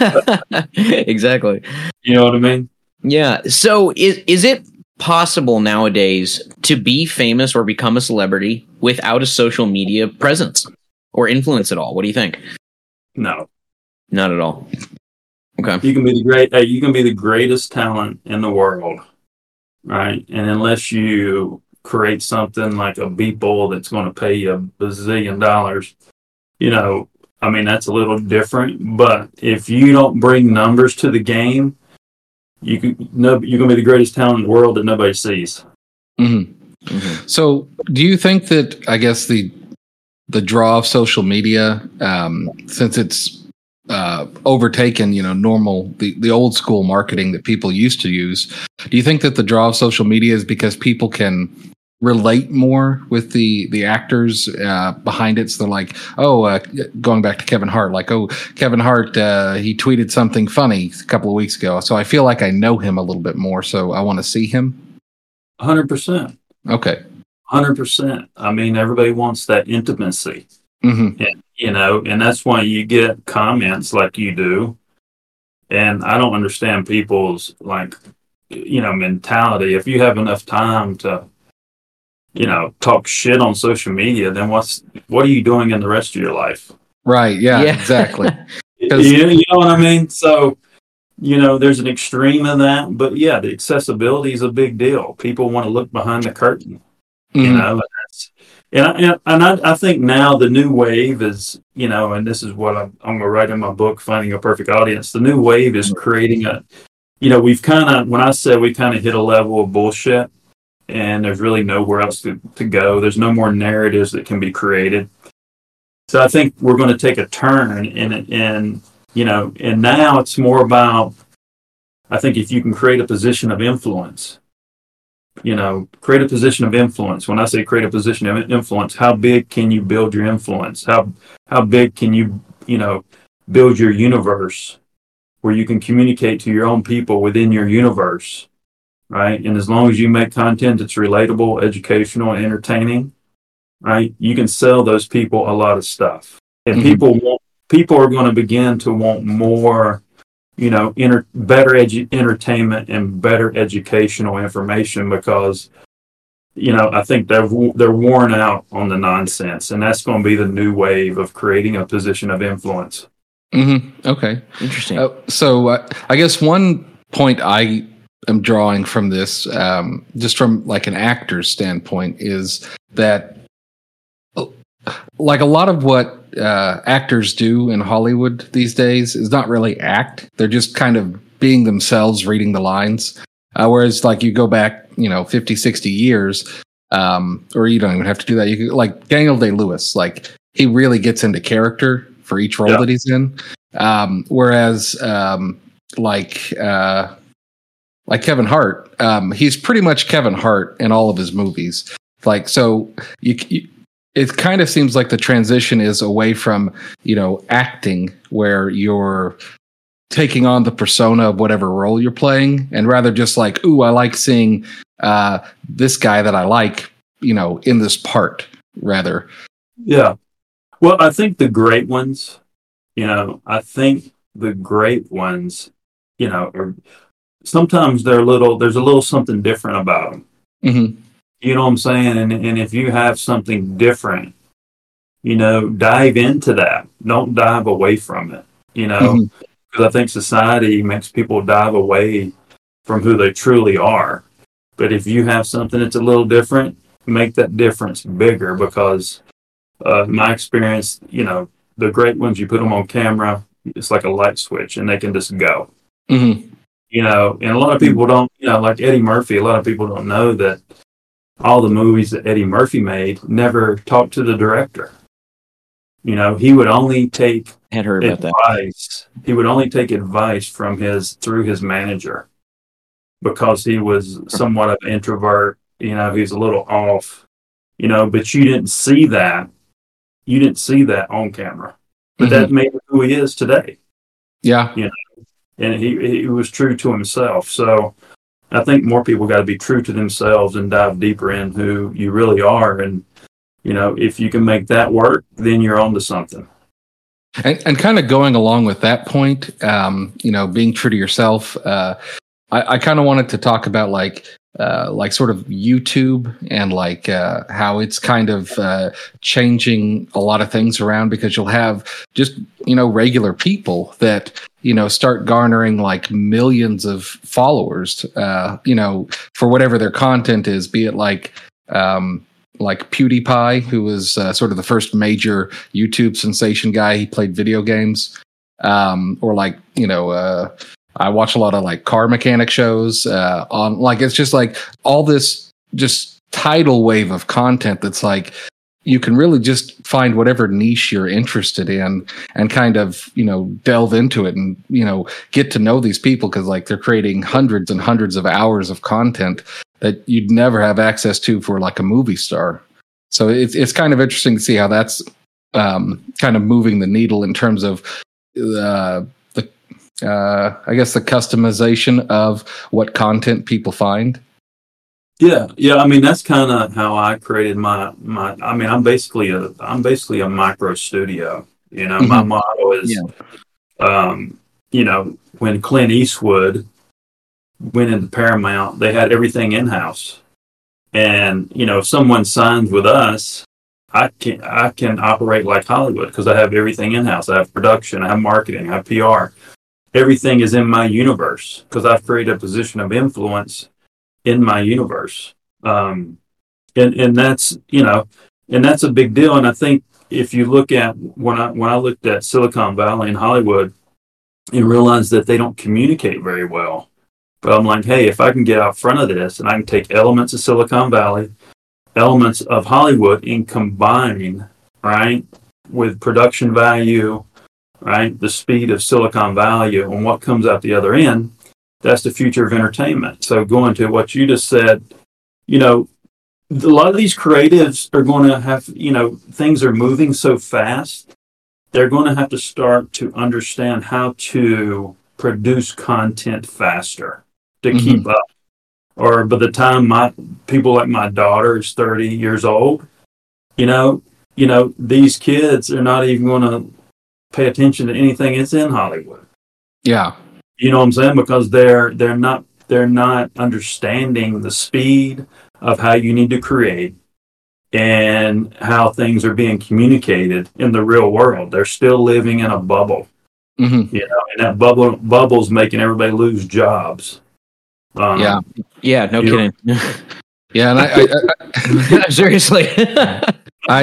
exactly. You know what I mean? Yeah. So is is it possible nowadays to be famous or become a celebrity without a social media presence or influence at all? What do you think? No, Not at all. Okay. you can be the great. Hey, you can be the greatest talent in the world, right? And unless you create something like a Beeple that's going to pay you a bazillion dollars, you know, I mean, that's a little different. But if you don't bring numbers to the game, you can no, you're going to be the greatest talent in the world that nobody sees. hmm Mhm. So, do you think that, I guess, the the draw of social media, um, since it's uh, overtaken, you know, normal the, the old school marketing that people used to use, do you think that the draw of social media is because people can relate more with the the actors uh, behind it? So they're like, oh, uh, going back to Kevin Hart, like, oh, Kevin Hart, uh, he tweeted something funny a couple of weeks ago, so I feel like I know him a little bit more, so I want to see him. one hundred percent. Okay. one hundred percent. I mean, everybody wants that intimacy. hmm And, you know, and that's why you get comments like you do. And I don't understand people's, like, you know, mentality. If you have enough time to, you know, talk shit on social media, then what's what are you doing in the rest of your life? Right. Yeah, exactly. You, 'Cause- you know what I mean? So, you know, there's an extreme of that. But yeah, the accessibility is a big deal. People want to look behind the curtain. You Mhm. know, and, that's, and, I, and I, I think now the new wave is, you know, and this is what I'm, I'm going to write in my book, Finding a Perfect Audience. The new wave is creating a, you know, we've kind of, when I say we kind of hit a level of bullshit and there's really nowhere else to, to go, there's no more narratives that can be created. So I think we're going to take a turn in it. And, you know, and now it's more about, I think if you can create a position of influence, you know, create a position of influence. When I say create a position of influence, how big can you build your influence? How how big can you, you know, build your universe where you can communicate to your own people within your universe, right? And as long as you make content that's relatable, educational, and entertaining, right, you can sell those people a lot of stuff. And Mhm. people want, people are going to begin to want more, you know, inter- better edu- entertainment and better educational information because, you know, I think they're they're worn out on the nonsense, and that's going to be the new wave of creating a position of influence. hmm Okay. Interesting. Uh, so uh, I guess one point I am drawing from this, um, just from like an actor's standpoint, is that uh, like a lot of what uh, actors do in Hollywood these days is not really act. They're just kind of being themselves, reading the lines. Uh, whereas like you go back, you know, fifty, sixty years, um, or you don't even have to do that. You could, like Daniel Day-Lewis, like he really gets into character for each role Yeah. that he's in. Um, whereas, um, like, uh, like Kevin Hart, um, he's pretty much Kevin Hart in all of his movies. Like, so you, you it kind of seems like the transition is away from, you know, acting where you're taking on the persona of whatever role you're playing, and rather just like, ooh, I like seeing uh, this guy that I like, you know, in this part, rather. Yeah. Well, I think the great ones, you know, I think the great ones, you know, are, sometimes they're a little, there's a little something different about them. Mm-hmm. You know what I'm saying? And, and if you have something different, you know, dive into that. Don't dive away from it, you know, Mm-hmm. because I think society makes people dive away from who they truly are. But if you have something that's a little different, make that difference bigger, because uh, my experience, you know, the great ones, you put them on camera, it's like a light switch and they can just go. Mm-hmm. You know, and a lot of people don't, you know, like Eddie Murphy, a lot of people don't know that all the movies that Eddie Murphy made never talked to the director. You know, he would only take Had heard about that. advice. He would only take advice from his, through his manager, because he was somewhat of an introvert. You know, he's a little off, you know, but you didn't see that. You didn't see that on camera, but Mm-hmm. that made him who he is today. Yeah. You know, and he, he was true to himself. So I think more people got to be true to themselves and dive deeper in who you really are. And, you know, if you can make that work, then you're on to something. And, and kind of going along with that point, um, you know, being true to yourself, uh, I, I kind of wanted to talk about like, uh, like sort of YouTube and like uh, how it's kind of uh, changing a lot of things around, because you'll have just, you know, regular people that, you know, start garnering like millions of followers, uh, you know, for whatever their content is, be it like, um, like PewDiePie, who was uh, sort of the first major YouTube sensation guy. He played video games, um, or like, you know, uh, I watch a lot of like car mechanic shows uh, on, like, it's just like all this just tidal wave of content that's like, you can really just find whatever niche you're interested in and kind of, you know, delve into it and, you know, get to know these people, because like they're creating hundreds and hundreds of hours of content that you'd never have access to for like a movie star. So it's it's kind of interesting to see how that's um, kind of moving the needle in terms of uh, the, uh, I guess, the customization of what content people find. Yeah, yeah. I mean, that's kind of how I created my my. I mean, I'm basically a I'm basically a micro studio. You know, mm-hmm. my motto is, yeah. um, you know, when Clint Eastwood went into Paramount, they had everything in house, and you know, if someone signs with us, I can I can operate like Hollywood because I have everything in house. I have production, I have marketing, I have P R. Everything is in my universe because I've created a position of influence in my universe. Um, and, and that's, you know, and that's a big deal. And I think if you look at, when I, when I looked at Silicon Valley and Hollywood, you realize that they don't communicate very well. But I'm like, hey, if I can get out front of this and I can take elements of Silicon Valley, elements of Hollywood, and combine, right, with production value, right, the speed of Silicon Valley and what comes out the other end, that's the future of entertainment. So going to what you just said, you know, a lot of these creatives are going to have, you know, things are moving so fast. They're going to have to start to understand how to produce content faster to mm-hmm. keep up. Or by the time my people like my daughter is thirty years old, you know, you know, these kids are not even going to pay attention to anything that's in Hollywood. Yeah. You know what I'm saying? Because they're they're not they're not understanding the speed of how you need to create and how things are being communicated in the real world. They're still living in a bubble. Mm-hmm. You know, and that bubble bubble's making everybody lose jobs. Um, yeah, yeah, no kidding. Know. Yeah, and I, I, I seriously, I,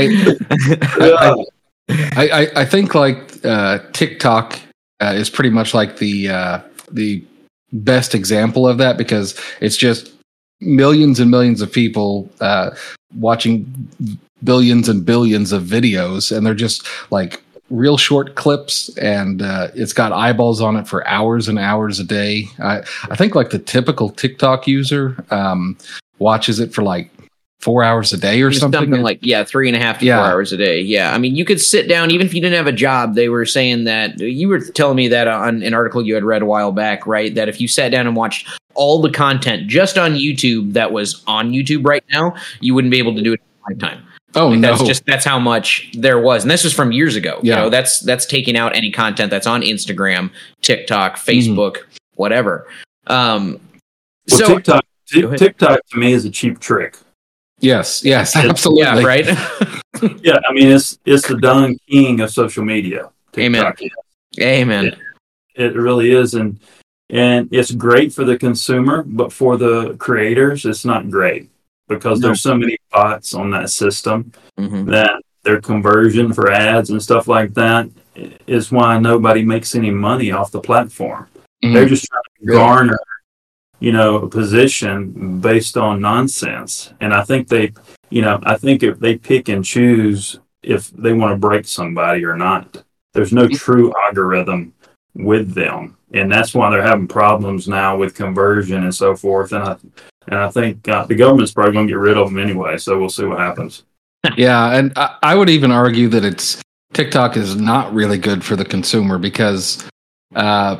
I, I, I think like uh, TikTok uh, is pretty much like the uh, the best example of that, because it's just millions and millions of people uh, watching billions and billions of videos, and they're just like real short clips, and uh, it's got eyeballs on it for hours and hours a day. I, I think like the typical TikTok user um, watches it for like four hours a day or something. Something like, yeah, three and a half to Yeah. four hours a day. Yeah. I mean, you could sit down, even if you didn't have a job. They were saying that, you were telling me that on an article you had read a while back, right? That if you sat down and watched all the content just on YouTube that was on YouTube right now, you wouldn't be able to do it in a lifetime. Oh, Like, no. that's just that's how much there was, and this was from years ago. Yeah. You know, that's that's taking out any content that's on Instagram, TikTok, Facebook, Mm-hmm. whatever. Um, Well, so TikTok, Go ahead. TikTok to me is a cheap trick. Yes, yes, It's- absolutely. yeah, right. Yeah, I mean it's it's the Don King of social media. TikTok. Amen. Amen. It really is, and and it's great for the consumer, but for the creators, it's not great because No. there's so many bots on that system Mhm. that their conversion for ads and stuff like that is why nobody makes any money off the platform. Mhm. They're just trying to Really? garner, you know, a position based on nonsense. And I think they, you know, I think if they pick and choose if they want to break somebody or not. There's no true algorithm with them, and that's why they're having problems now with conversion and so forth. And I and I think uh, the government's probably going to get rid of them anyway. So we'll see what happens. Yeah, and I, I would even argue that it's TikTok is not really good for the consumer because uh,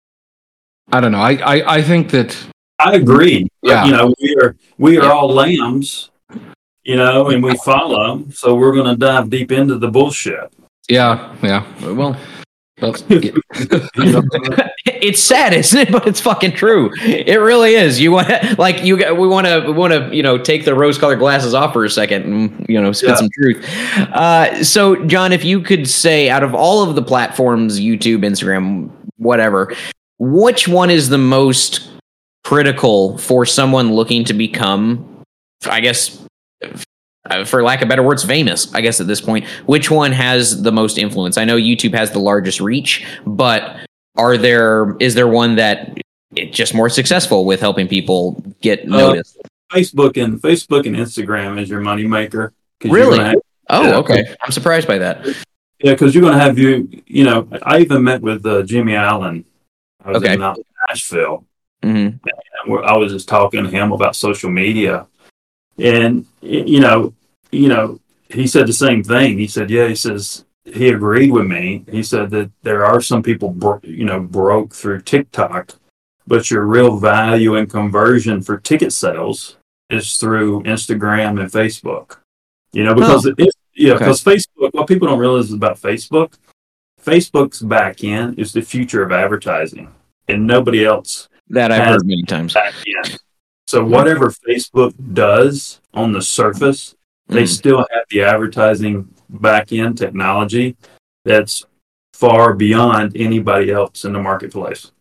I don't know. I, I, I think that I agree. Yeah. You know, we are we are Yeah. all lambs, you know, and we follow. So we're going to dive deep into the bullshit. yeah, yeah. Well, Well, yeah. it's sad, isn't it? But it's fucking true. It really is. You want like you we want to we want to you know take the rose-colored glasses off for a second and you know spit Yeah. some truth. Uh, so, John, if you could say out of all of the platforms, YouTube, Instagram, whatever, which one is the most critical for someone looking to become, I guess, uh, for lack of better words, famous, I guess at this point, which one has the most influence? I know YouTube has the largest reach, but are there is there one that it's just more successful with helping people get noticed? Facebook and Facebook and Instagram is your moneymaker. 'Cause you're Really? gonna have- Oh, yeah. okay. I'm surprised by that. Yeah, because you're going to have you. You know, I even met with uh, Jimmy Allen. I was Okay. in Nashville. hmm And we're- I was just talking to him about social media, and y- you know, you know, he said the same thing. He said, "Yeah," he says he agreed with me. He said that there are some people, bro- you know, broke through TikTok, but your real value and conversion for ticket sales is through Instagram and Facebook. You know, because it is, yeah, Okay. because Facebook. What people don't realize about Facebook, Facebook's back end is the future of advertising, and nobody else That I've Has- heard many times. back end. So whatever Facebook does on the surface, they Mhm. still have the advertising back end technology that's far beyond anybody else in the marketplace.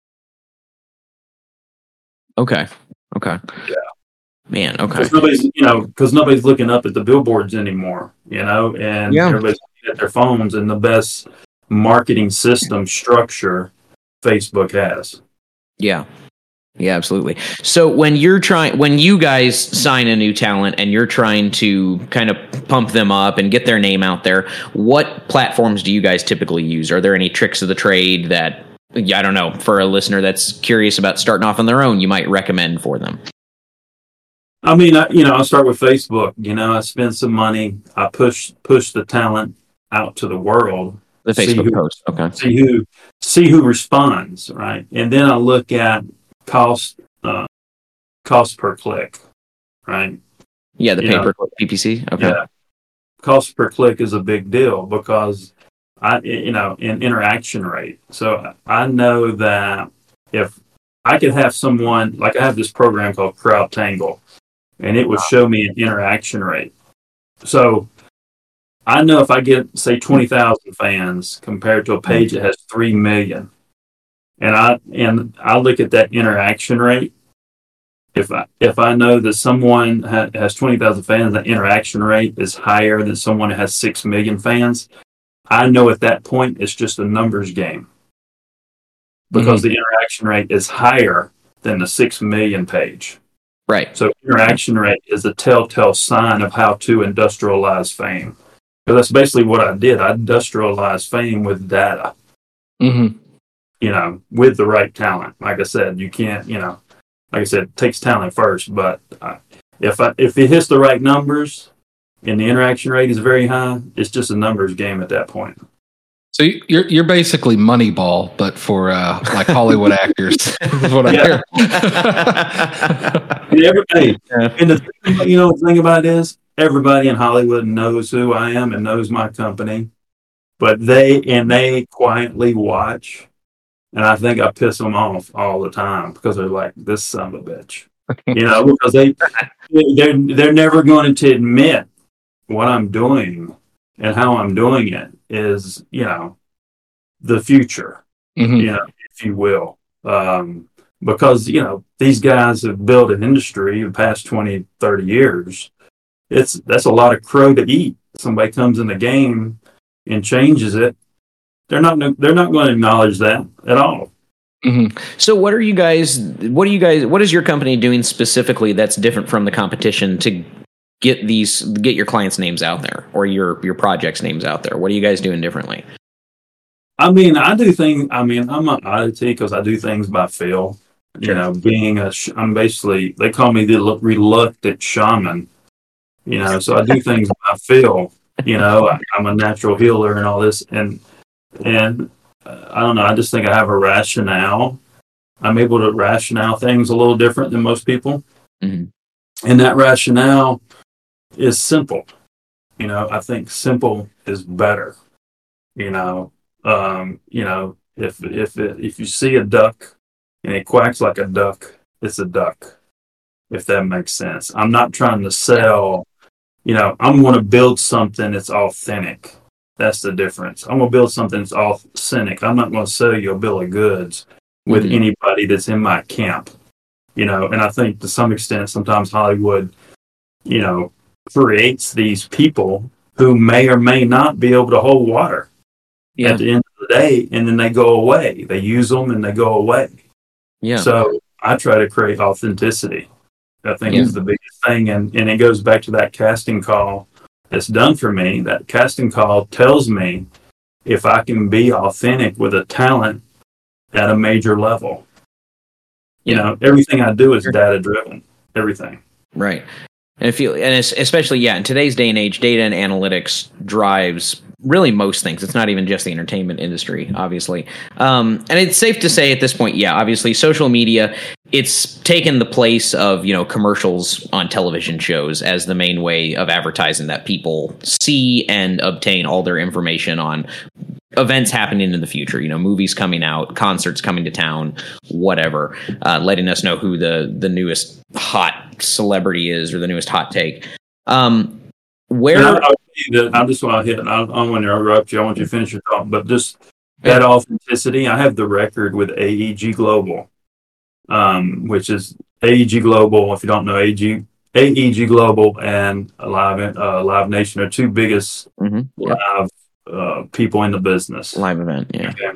Okay. Okay. Yeah. Man. Okay. Because nobody's, you know, because nobody's looking up at the billboards anymore, you know, and Yeah. everybody's looking at their phones, and the best marketing system structure Facebook has. Yeah. Yeah, absolutely. So when you're trying, when you guys sign a new talent and you're trying to kind of pump them up and get their name out there, what platforms do you guys typically use? Are there any tricks of the trade that, yeah, I don't know, for a listener that's curious about starting off on their own, you might recommend for them? I mean, I, you know, I start with Facebook. You know, I spend some money. I push push the talent out to the world. The See Facebook who- post. Okay. See who see who responds, right? And then I look at cost uh, cost per click, right? Yeah, the You know, pay-per-click P P C. Okay. Yeah, cost per click is a big deal because I, you know, in interaction rate. So I know that if I could have someone like I have this program called CrowdTangle, and it would show me an interaction rate. So I know if I get say twenty thousand fans compared to a page that has three million, and I and I look at that interaction rate. If I if I know that someone ha- has twenty thousand fans, that interaction rate is higher than someone that has six million fans, I know at that point it's just a numbers game because the interaction rate is higher than the six million page. Right. So interaction rate is a telltale sign of how to industrialize fame. Because that's basically what I did. I industrialized fame with data. Mm-hmm. You know, with the right talent. Like I said, you can't. You know, like I said, it takes talent first. But uh, if I, if it hits the right numbers and the interaction rate is very high, it's just a numbers game at that point. So you're you're basically Moneyball, but for uh, like Hollywood actors. Is what I Yeah. hear. And everybody, and the thing, you know, the thing about it is, everybody in Hollywood knows who I am and knows my company, but they and they quietly watch, and I think I piss them off all the time because they're like, "This son of a bitch," you know, because they they're they're never going to admit what I'm doing and how I'm doing it is, you know, the future, Mm-hmm. you know, if you will. Um, because, you know, these guys have built an industry the past twenty, thirty years. It's, that's a lot of crow to eat. Somebody comes in the game and changes it. They're not, they're not going to acknowledge that at all. Mm-hmm. So what are you guys, what are you guys, what is your company doing specifically that's different from the competition to get these, get your clients' names out there or your, your projects' names out there? What are you guys doing differently? I mean, I do things, I mean, I'm an oddity because I do things by feel. You Sure. know, being a, sh- I'm basically, they call me the l- reluctant shaman, you know, so I do things by feel, you know, I, I'm a natural healer and all this. And, and uh, I don't know, I just think I have a rationale. I'm able to rationale things a little different than most people. Mm-hmm. And that rationale is simple. You know, I think simple is better. You know, um, you know, if, if, it, if you see a duck, and it quacks like a duck, it's a duck, if that makes sense. I'm not trying to sell, you know, I'm going to build something that's authentic. That's the difference. I'm going to build something that's authentic. I'm not going to sell you a bill of goods with Mhm. anybody that's in my camp, you know, and I think to some extent, sometimes Hollywood, you know, creates these people who may or may not be able to hold water Yeah. at the end of the day, and then they go away. They use them and they go away. Yeah. So I try to create authenticity. I think Yeah. is the biggest thing. And, and it goes back to that casting call that's done for me. That casting call tells me if I can be authentic with a talent at a major level. You Yeah. know, everything I do is data driven. Everything. Right. And if you, and it's especially, yeah, in today's day and age, data and analytics drives really most things. It's not even just the entertainment industry, obviously. Um, and it's safe to say at this point, yeah, obviously social media, it's taken the place of, you know, commercials on television shows as the main way of advertising that people see and obtain all their information on events happening in the future, you know, movies coming out, concerts coming to town, whatever, uh, letting us know who the, the newest hot celebrity is or the newest hot take. Um, where And I, I, I just want to hit, I don't want to interrupt you. I want you to finish your thought, but just that authenticity, I have the record with A E G Global, um, which is A E G Global. If you don't know, A E G, A E G Global and Live, uh, Live Nation are two biggest Mhm. Yeah. live uh, people in the business. Live event, yeah. Okay.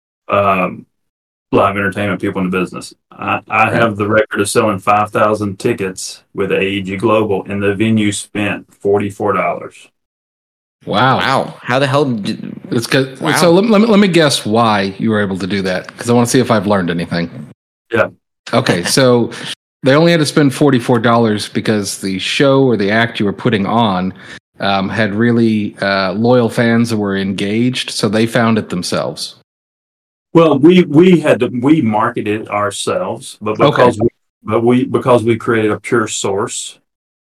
Um, live entertainment people in the business. I, I have the record of selling five thousand tickets with A E G Global, and the venue spent forty-four dollars. Wow. Wow. How the hell did, It's good. Wow. So let, let, me, let me guess why you were able to do that, because I want to see if I've learned anything. Yeah. Okay, so they only had to spend forty-four dollars because the show or the act you were putting on um, had really uh, loyal fans that were engaged, so they found it themselves. Well, we we had to we marketed it ourselves, but because we, but we because we created a pure source,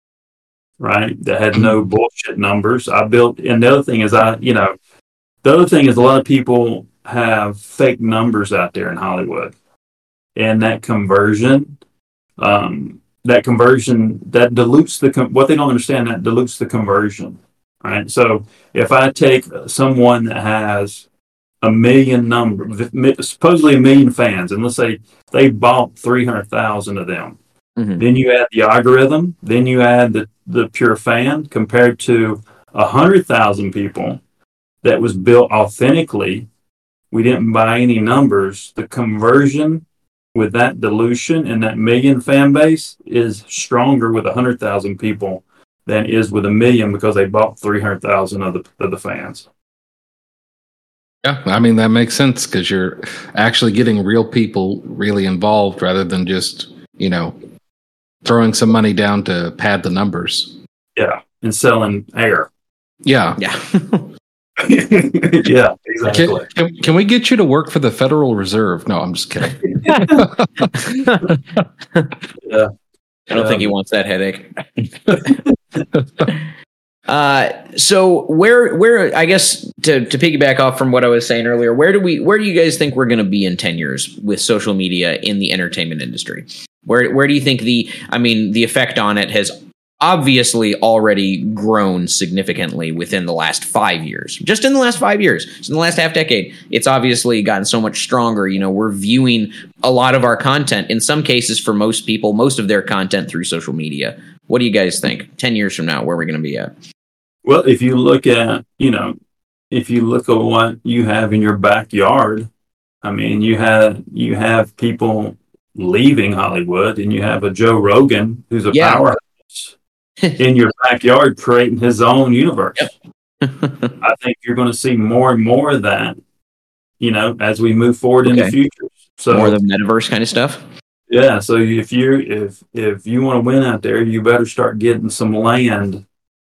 right? That had no bullshit numbers. I built, and the other thing is, I you know, the other thing is a lot of people have fake numbers out there in Hollywood, and that conversion, um, that conversion that dilutes the com- what they don't understand that dilutes the conversion, right? So if I take someone that has a million number, supposedly a million fans, and let's say they bought three hundred thousand of them. Mhm. Then you add the algorithm, then you add the, the pure fan compared to one hundred thousand people that was built authentically. We didn't buy any numbers. The conversion with that dilution and that million fan base is stronger with one hundred thousand people than is with a million because they bought three hundred thousand of the of the fans. Yeah, I mean, that makes sense because you're actually getting real people really involved rather than just, you know, throwing some money down to pad the numbers. Yeah, and selling air. Yeah. Yeah. Yeah, exactly. Can, can, can we get you to work for the Federal Reserve? No, I'm just kidding. Yeah. I don't think he wants that headache. uh, so where, where, I guess to, to piggyback off from what I was saying earlier, where do we, where do you guys think we're going to be in ten years with social media in the entertainment industry? Where, where do you think the, I mean, the effect on it has obviously already grown significantly within the last five years, just in the last five years, so in the last half decade, it's obviously gotten so much stronger. You know, we're viewing a lot of our content, in some cases for most people, most of their content through social media. What do you guys think? ten years from now, where are we going to be at? Well, if you look at, you know, if you look at what you have in your backyard, I mean, you have, you have people leaving Hollywood and you have a Joe Rogan who's a Yeah. powerhouse in your backyard creating his own universe. Yep. I think you're going to see more and more of that, you know, as we move forward in Okay. the future. So More of the metaverse kind of stuff. yeah, so if you if if you want to win out there, you better start getting some land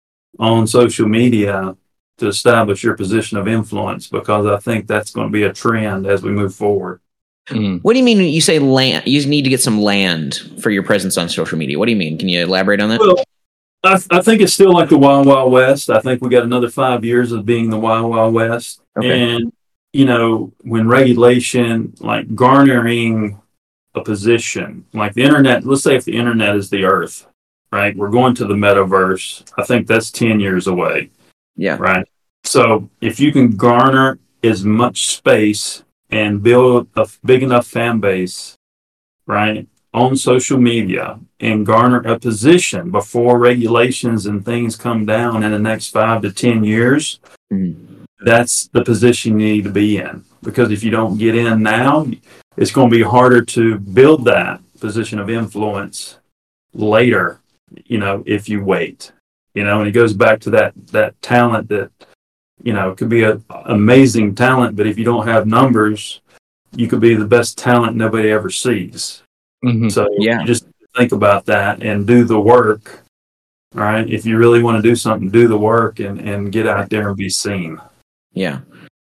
on social media to establish your position of influence, because I think that's going to be a trend as we move forward. Mm. What do you mean when you say land? You need to get some land for your presence on social media. What do you mean? Can you elaborate on that? Well, I, I think it's still like the Wild Wild West. I think we got another five years of being the Wild Wild West. Okay. And, you know, when regulation, like garnering a position, like the internet, let's say if the internet is the earth, right? We're going to the metaverse. I think that's ten years away, Yeah. right? So if you can garner as much space and build a big enough fan base, right, on social media and garner a position before regulations and things come down in the next five to ten years, Mhm. that's the position you need to be in. Because if you don't get in now, it's going to be harder to build that position of influence later, you know, if you wait. You know, and it goes back to that that talent that, you know, could be an amazing talent, but if you don't have numbers, you could be the best talent nobody ever sees. Mm-hmm. So Yeah. you just think about that and do the work. All right. If you really want to do something, do the work and, and get out there and be seen. Yeah.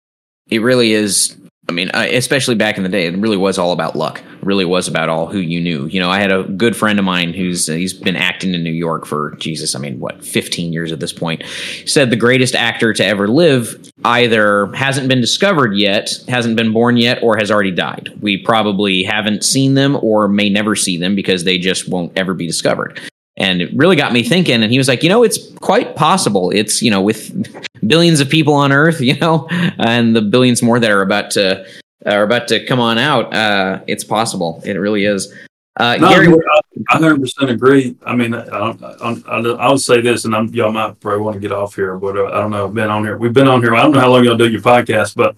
It really is. I mean, uh, especially back in the day, it really was all about luck. It really was about all who you knew. You know, I had a good friend of mine who's uh, he's been acting in New York for, Jesus, I mean, what, fifteen years at this point. He said the greatest actor to ever live either hasn't been discovered yet, hasn't been born yet, or has already died. We probably haven't seen them or may never see them because they just won't ever be discovered. And it really got me thinking. And he was like, you know, it's quite possible. It's, you know, with billions of people on Earth, you know, and the billions more that are about to are about to come on out. Uh, it's possible. It really is. Uh, No, Gary, I one hundred percent agree. I mean, I, I, I, I would say this, and I'm, y'all might probably want to get off here, but uh, I don't know. I've been on here. We've been on here. I don't know how long y'all do your podcast, but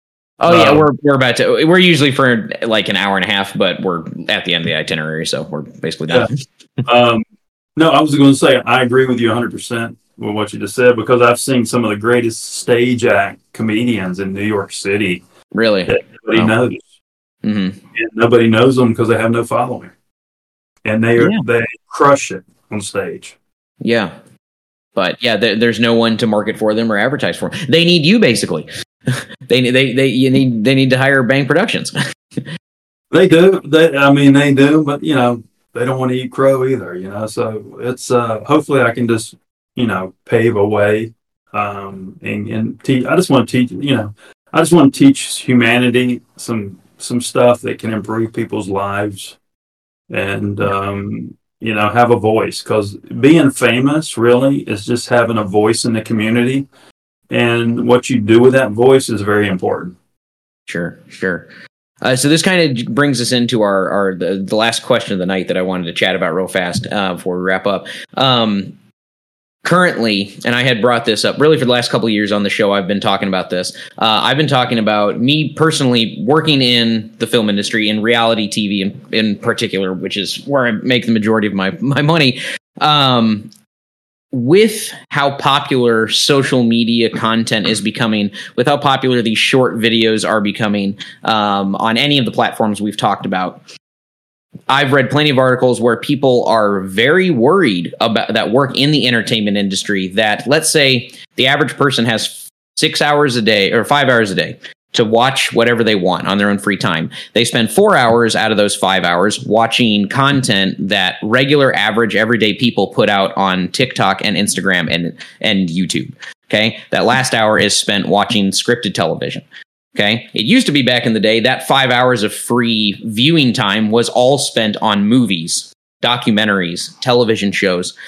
oh yeah, um, we're we're about to. We're usually for like an hour and a half, but we're at the end of the itinerary, so we're basically done. um, no, I was going to say I agree with you one hundred percent with what you just said, because I've seen some of the greatest stage act comedians in New York City Really, that nobody Wow. knows. mm-hmm. And nobody knows them because they have no following, and they Yeah. they crush it on stage. Yeah, but yeah, there, there's no one to market for them or advertise for them. They need you, basically. they they they you need they need to hire Bang Productions. They do. They, I mean, they do, but you know, they don't want to eat crow either. You know, so it's uh, hopefully I can just you know pave a way um, and and teach. I just want to teach. You know, I just want to teach humanity some some stuff that can improve people's lives, and um, you know, have a voice. Because being famous really is just having a voice in the community, and what you do with that voice is very important. Sure, sure. Uh, so this kind of brings us into our, our the, the last question of the night that I wanted to chat about real fast uh, before we wrap up. Um, currently, and I had brought this up really for the last couple of years on the show, I've been talking about this. Uh, I've been talking about me personally working in the film industry, in reality T V in, in particular, which is where I make the majority of my, my money. Um, with how popular social media content is becoming, with how popular these short videos are becoming um, on any of the platforms we've talked about, I've read plenty of articles where people are very worried about that work in the entertainment industry, that let's say the average person has six hours a day or five hours a day to watch whatever they want on their own free time. They spend four hours out of those five hours watching content that regular, average, everyday people put out on TikTok and Instagram and, and YouTube. Okay. That last hour is spent watching scripted television. Okay. It used to be back in the day that five hours of free viewing time was all spent on movies, documentaries, television shows.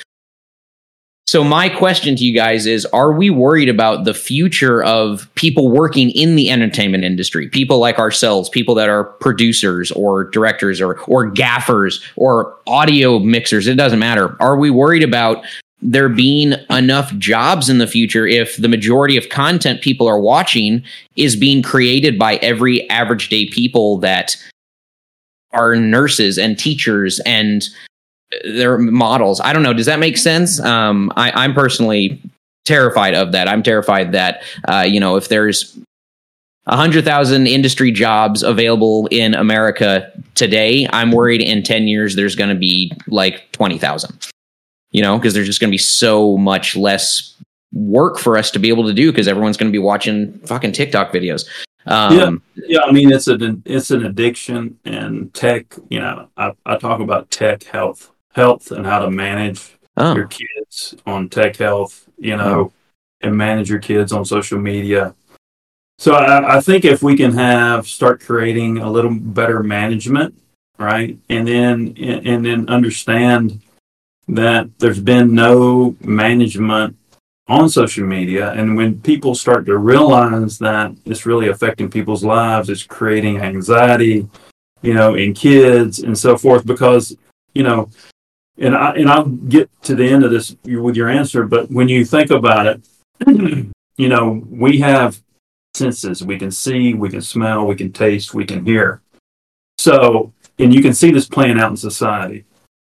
So my question to you guys is, are we worried about the future of people working in the entertainment industry? People like ourselves, people that are producers or directors or or gaffers or audio mixers. It doesn't matter. Are we worried about there being enough jobs in the future if the majority of content people are watching is being created by every average day people that are nurses and teachers and they're models? I don't know. Does that make sense? Um, I, I'm personally terrified of that. I'm terrified that, uh, you know, if there's one hundred thousand industry jobs available in America today, I'm worried in ten years there's going to be like twenty thousand, you know, because there's just going to be so much less work for us to be able to do because everyone's going to be watching fucking TikTok videos. Um, yeah, yeah. I mean, it's an it's an addiction, and tech. You know, I, I talk about tech health, health, and how to manage oh. your kids on tech health. You know, Oh. and manage your kids on social media. So I, I think if we can have start creating a little better management, right, and then and then understand that there's been no management on social media, and when people start to realize that it's really affecting people's lives, it's creating anxiety, you know, in kids and so forth. Because, you know, and I and I'll get to the end of this with your answer, but when you think about it, you know, we have senses. We can see, we can smell, we can taste, we can hear. So, and you can see this playing out in society.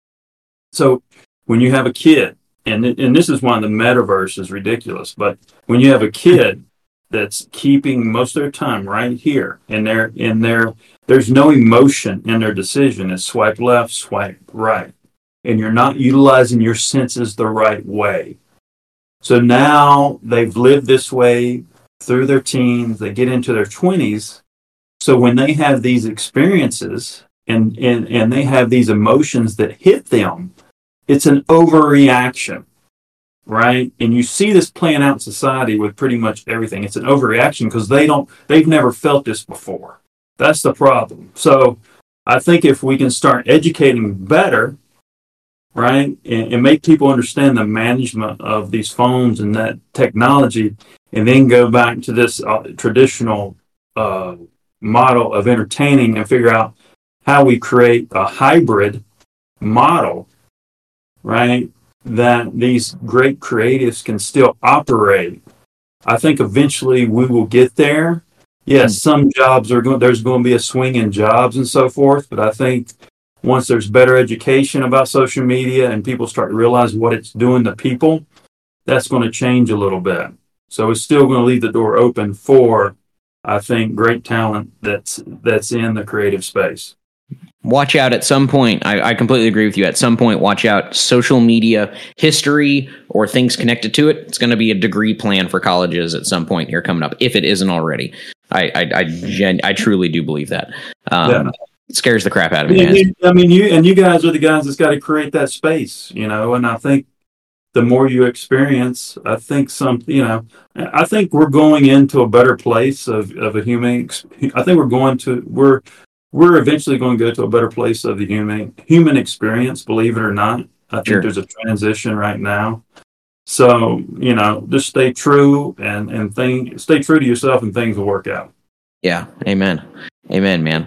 So when you have a kid, and and this is why the metaverse is ridiculous, but when you have a kid that's keeping most of their time right here, and they're in their there's no emotion in their decision. It's swipe left, swipe right, and you're not utilizing your senses the right way. So now they've lived this way through their teens, they get into their twenties. So when they have these experiences and, and, and they have these emotions that hit them, it's an overreaction, right? And you see this playing out in society with pretty much everything. It's an overreaction because they don't, they've never felt this before. That's the problem. So I think if we can start educating better, right, and, and make people understand the management of these phones and that technology, and then go back to this uh, traditional uh, model of entertaining and figure out how we create a hybrid model, right, that these great creatives can still operate. I think eventually we will get there. Yes, some jobs are going, there's going to be a swing in jobs and so forth, but I think once there's better education about social media and people start to realize what it's doing to people, that's going to change a little bit. So it's still going to leave the door open for, I think, great talent that's that's in the creative space. Watch out at some point. I, I completely agree with you. At some point, watch out. Social media history or things connected to it. It's going to be a degree plan for colleges at some point here coming up, if it isn't already. I I I, gen, I truly do believe that. Um, yeah. It scares the crap out of me. I mean, I mean, you and you guys are the guys that's got to create that space, you know. And I think the more you experience, I think some, you know, I think we're going into a better place of, of a human. I think we're going to, we're, we're eventually going to go to a better place of the human, human experience, believe it or not. I think sure. There's a transition right now. So, you know, just stay true and, and thing, stay true to yourself and things will work out. Yeah. Amen. Amen, man.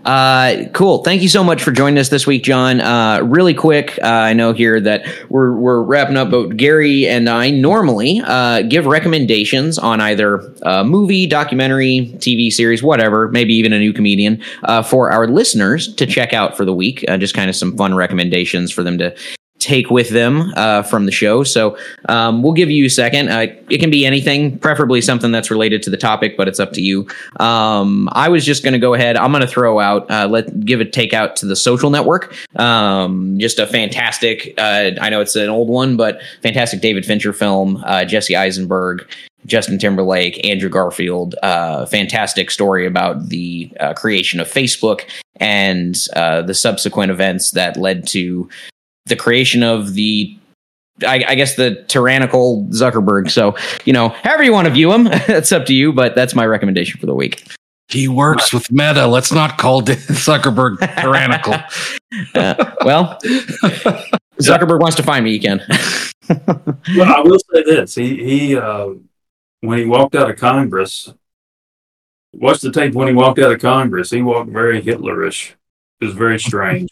Uh, cool. Thank you so much for joining us this week, John. Uh, really quick, uh, I know here that we're we're wrapping up, but Gary and I normally uh, give recommendations on either a movie, documentary, T V series, whatever, maybe even a new comedian uh, for our listeners to check out for the week. Uh, just kind of some fun recommendations for them to take with them uh, from the show. So um, we'll give you a second. Uh, it can be anything, preferably something that's related to the topic, but it's up to you. Um, I was just going to go ahead. I'm going to throw out, uh, let give a take out to The Social Network. Um, just a fantastic, uh, I know it's an old one, but fantastic David Fincher film, uh, Jesse Eisenberg, Justin Timberlake, Andrew Garfield, uh, fantastic story about the uh, creation of Facebook and uh, the subsequent events that led to the creation of the, I, I guess, the tyrannical Zuckerberg. So, you know, however you want to view him, that's up to you, but that's my recommendation for the week. He works with Meta. Let's not call Zuckerberg tyrannical. uh, well, Zuckerberg wants to find me, you can. Well, I will say this. He, he uh, when he walked out of Congress, watch the tape when he walked out of Congress, he walked very Hitlerish. It was very strange.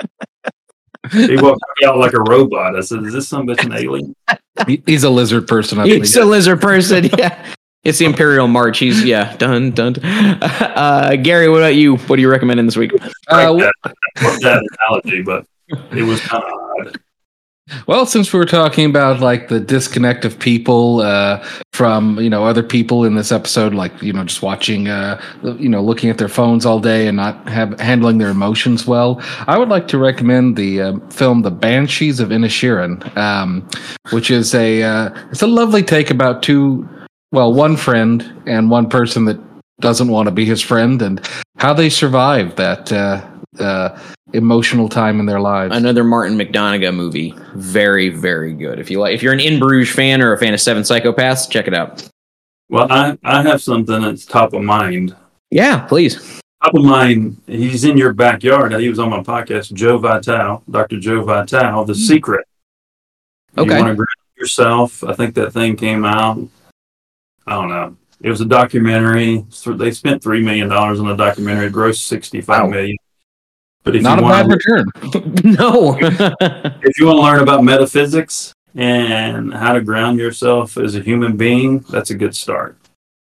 He walked out like a robot. I said, is this some bitch an alien? He, he's a lizard person. I He's a lizard person, yeah. It's the Imperial March. He's, yeah, done, done. Uh, Gary, what about you? What do you recommend in this week? Uh, that, that analogy, but it was kind of odd. Well, since we were talking about like the disconnect of people uh, from, you know, other people in this episode, like, you know, just watching, uh, you know, looking at their phones all day and not have, handling their emotions well, I would like to recommend the uh, film The Banshees of Inisherin, um, which is a, uh, it's a lovely take about two, well, one friend and one person that doesn't want to be his friend and how they survive that uh, uh, emotional time in their lives. Another Martin McDonagh movie. Very, very good. If you like, if you're an In Bruges fan or a fan of Seven Psychopaths, check it out. Well, I, I have something that's top of mind. Yeah, please. Top of mind, he's in your backyard. He was on my podcast, Joe Vitale, Doctor Joe Vitale, The Secret. Okay. You want to ground yourself. I think that thing came out, I don't know. It was a documentary. They spent three million dollars on the documentary. It grossed sixty-five Wow. million dollars. But if Not you a want bad to, return. No. if you want to learn about metaphysics and how to ground yourself as a human being, that's a good start.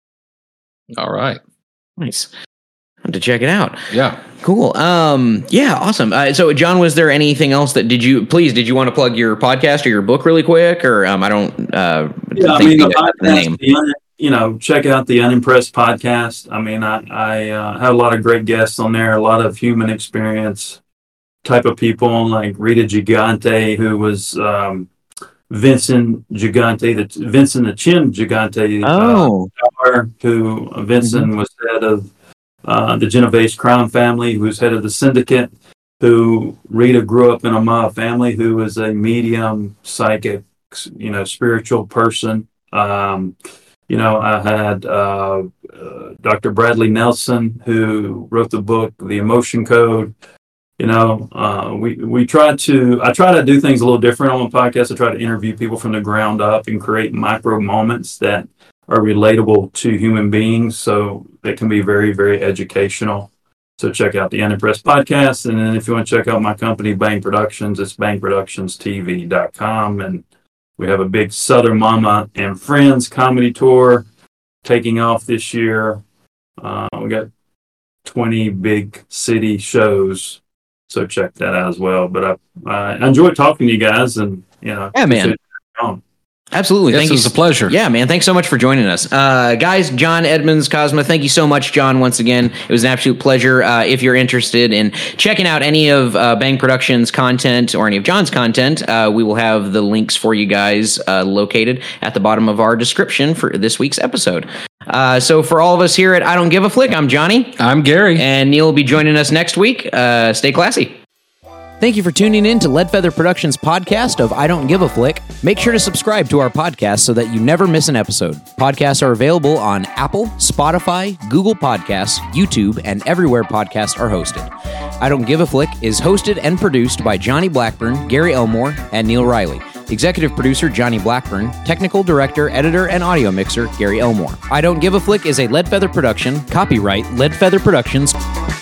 All right. Nice. I have to check it out. Yeah. Cool. Um, yeah, awesome. Uh, so, John, was there anything else that did you, please, did you want to plug your podcast or your book really quick? Or um, I don't uh, Yeah, I think mean, you the have the name. podcast, the un, you know, check out the Unimpressed podcast. I mean, I, I uh, have a lot of great guests on there, a lot of human experience type of people, like Rita Gigante, who was um, Vincent Gigante, the Vincent the Chin Gigante, Oh. uh, who uh, Vincent Mhm. was head of uh, the Genovese crime family, who was head of the syndicate, who Rita grew up in a mob family, who was a medium, psychic, you know, spiritual person. Um, you know, I had uh, uh, Doctor Bradley Nelson, who wrote the book, The Emotion Code. You know, uh, we, we try to, I try to do things a little different on the podcast. I try to interview people from the ground up and create micro moments that are relatable to human beings. So they can be very, very educational. So check out the Unimpressed podcast. And then if you want to check out my company, Bang Productions, it's bang productions t v dot com. And we have a big Southern Mama and Friends comedy tour taking off this year. Uh, we got twenty big city shows. So check that out as well. But I, I enjoyed talking to you guys, and you know, Yeah, man. Absolutely. Yes, Thank it you. was a pleasure. Yeah, man. Thanks so much for joining us. Uh, guys, John Edmonds, Cosma, thank you so much, John, once again. It was an absolute pleasure. Uh, if you're interested in checking out any of uh, Bang Productions content or any of John's content, uh, we will have the links for you guys uh, located at the bottom of our description for this week's episode. Uh, so for all of us here at I Don't Give a Flick, I'm Johnny. I'm Gary. And Neil will be joining us next week. Uh, stay classy. Thank you for tuning in to Lead Feather Productions podcast of I Don't Give a Flick. Make sure to subscribe to our podcast so that you never miss an episode. Podcasts are available on Apple, Spotify, Google Podcasts, YouTube, and everywhere podcasts are hosted. I Don't Give a Flick is hosted and produced by Johnny Blackburn, Gary Elmore, and Neil Riley. Executive producer Johnny Blackburn, technical director, editor, and audio mixer Gary Elmore. I Don't Give a Flick is a Lead Feather production. Copyright Lead Feather Productions.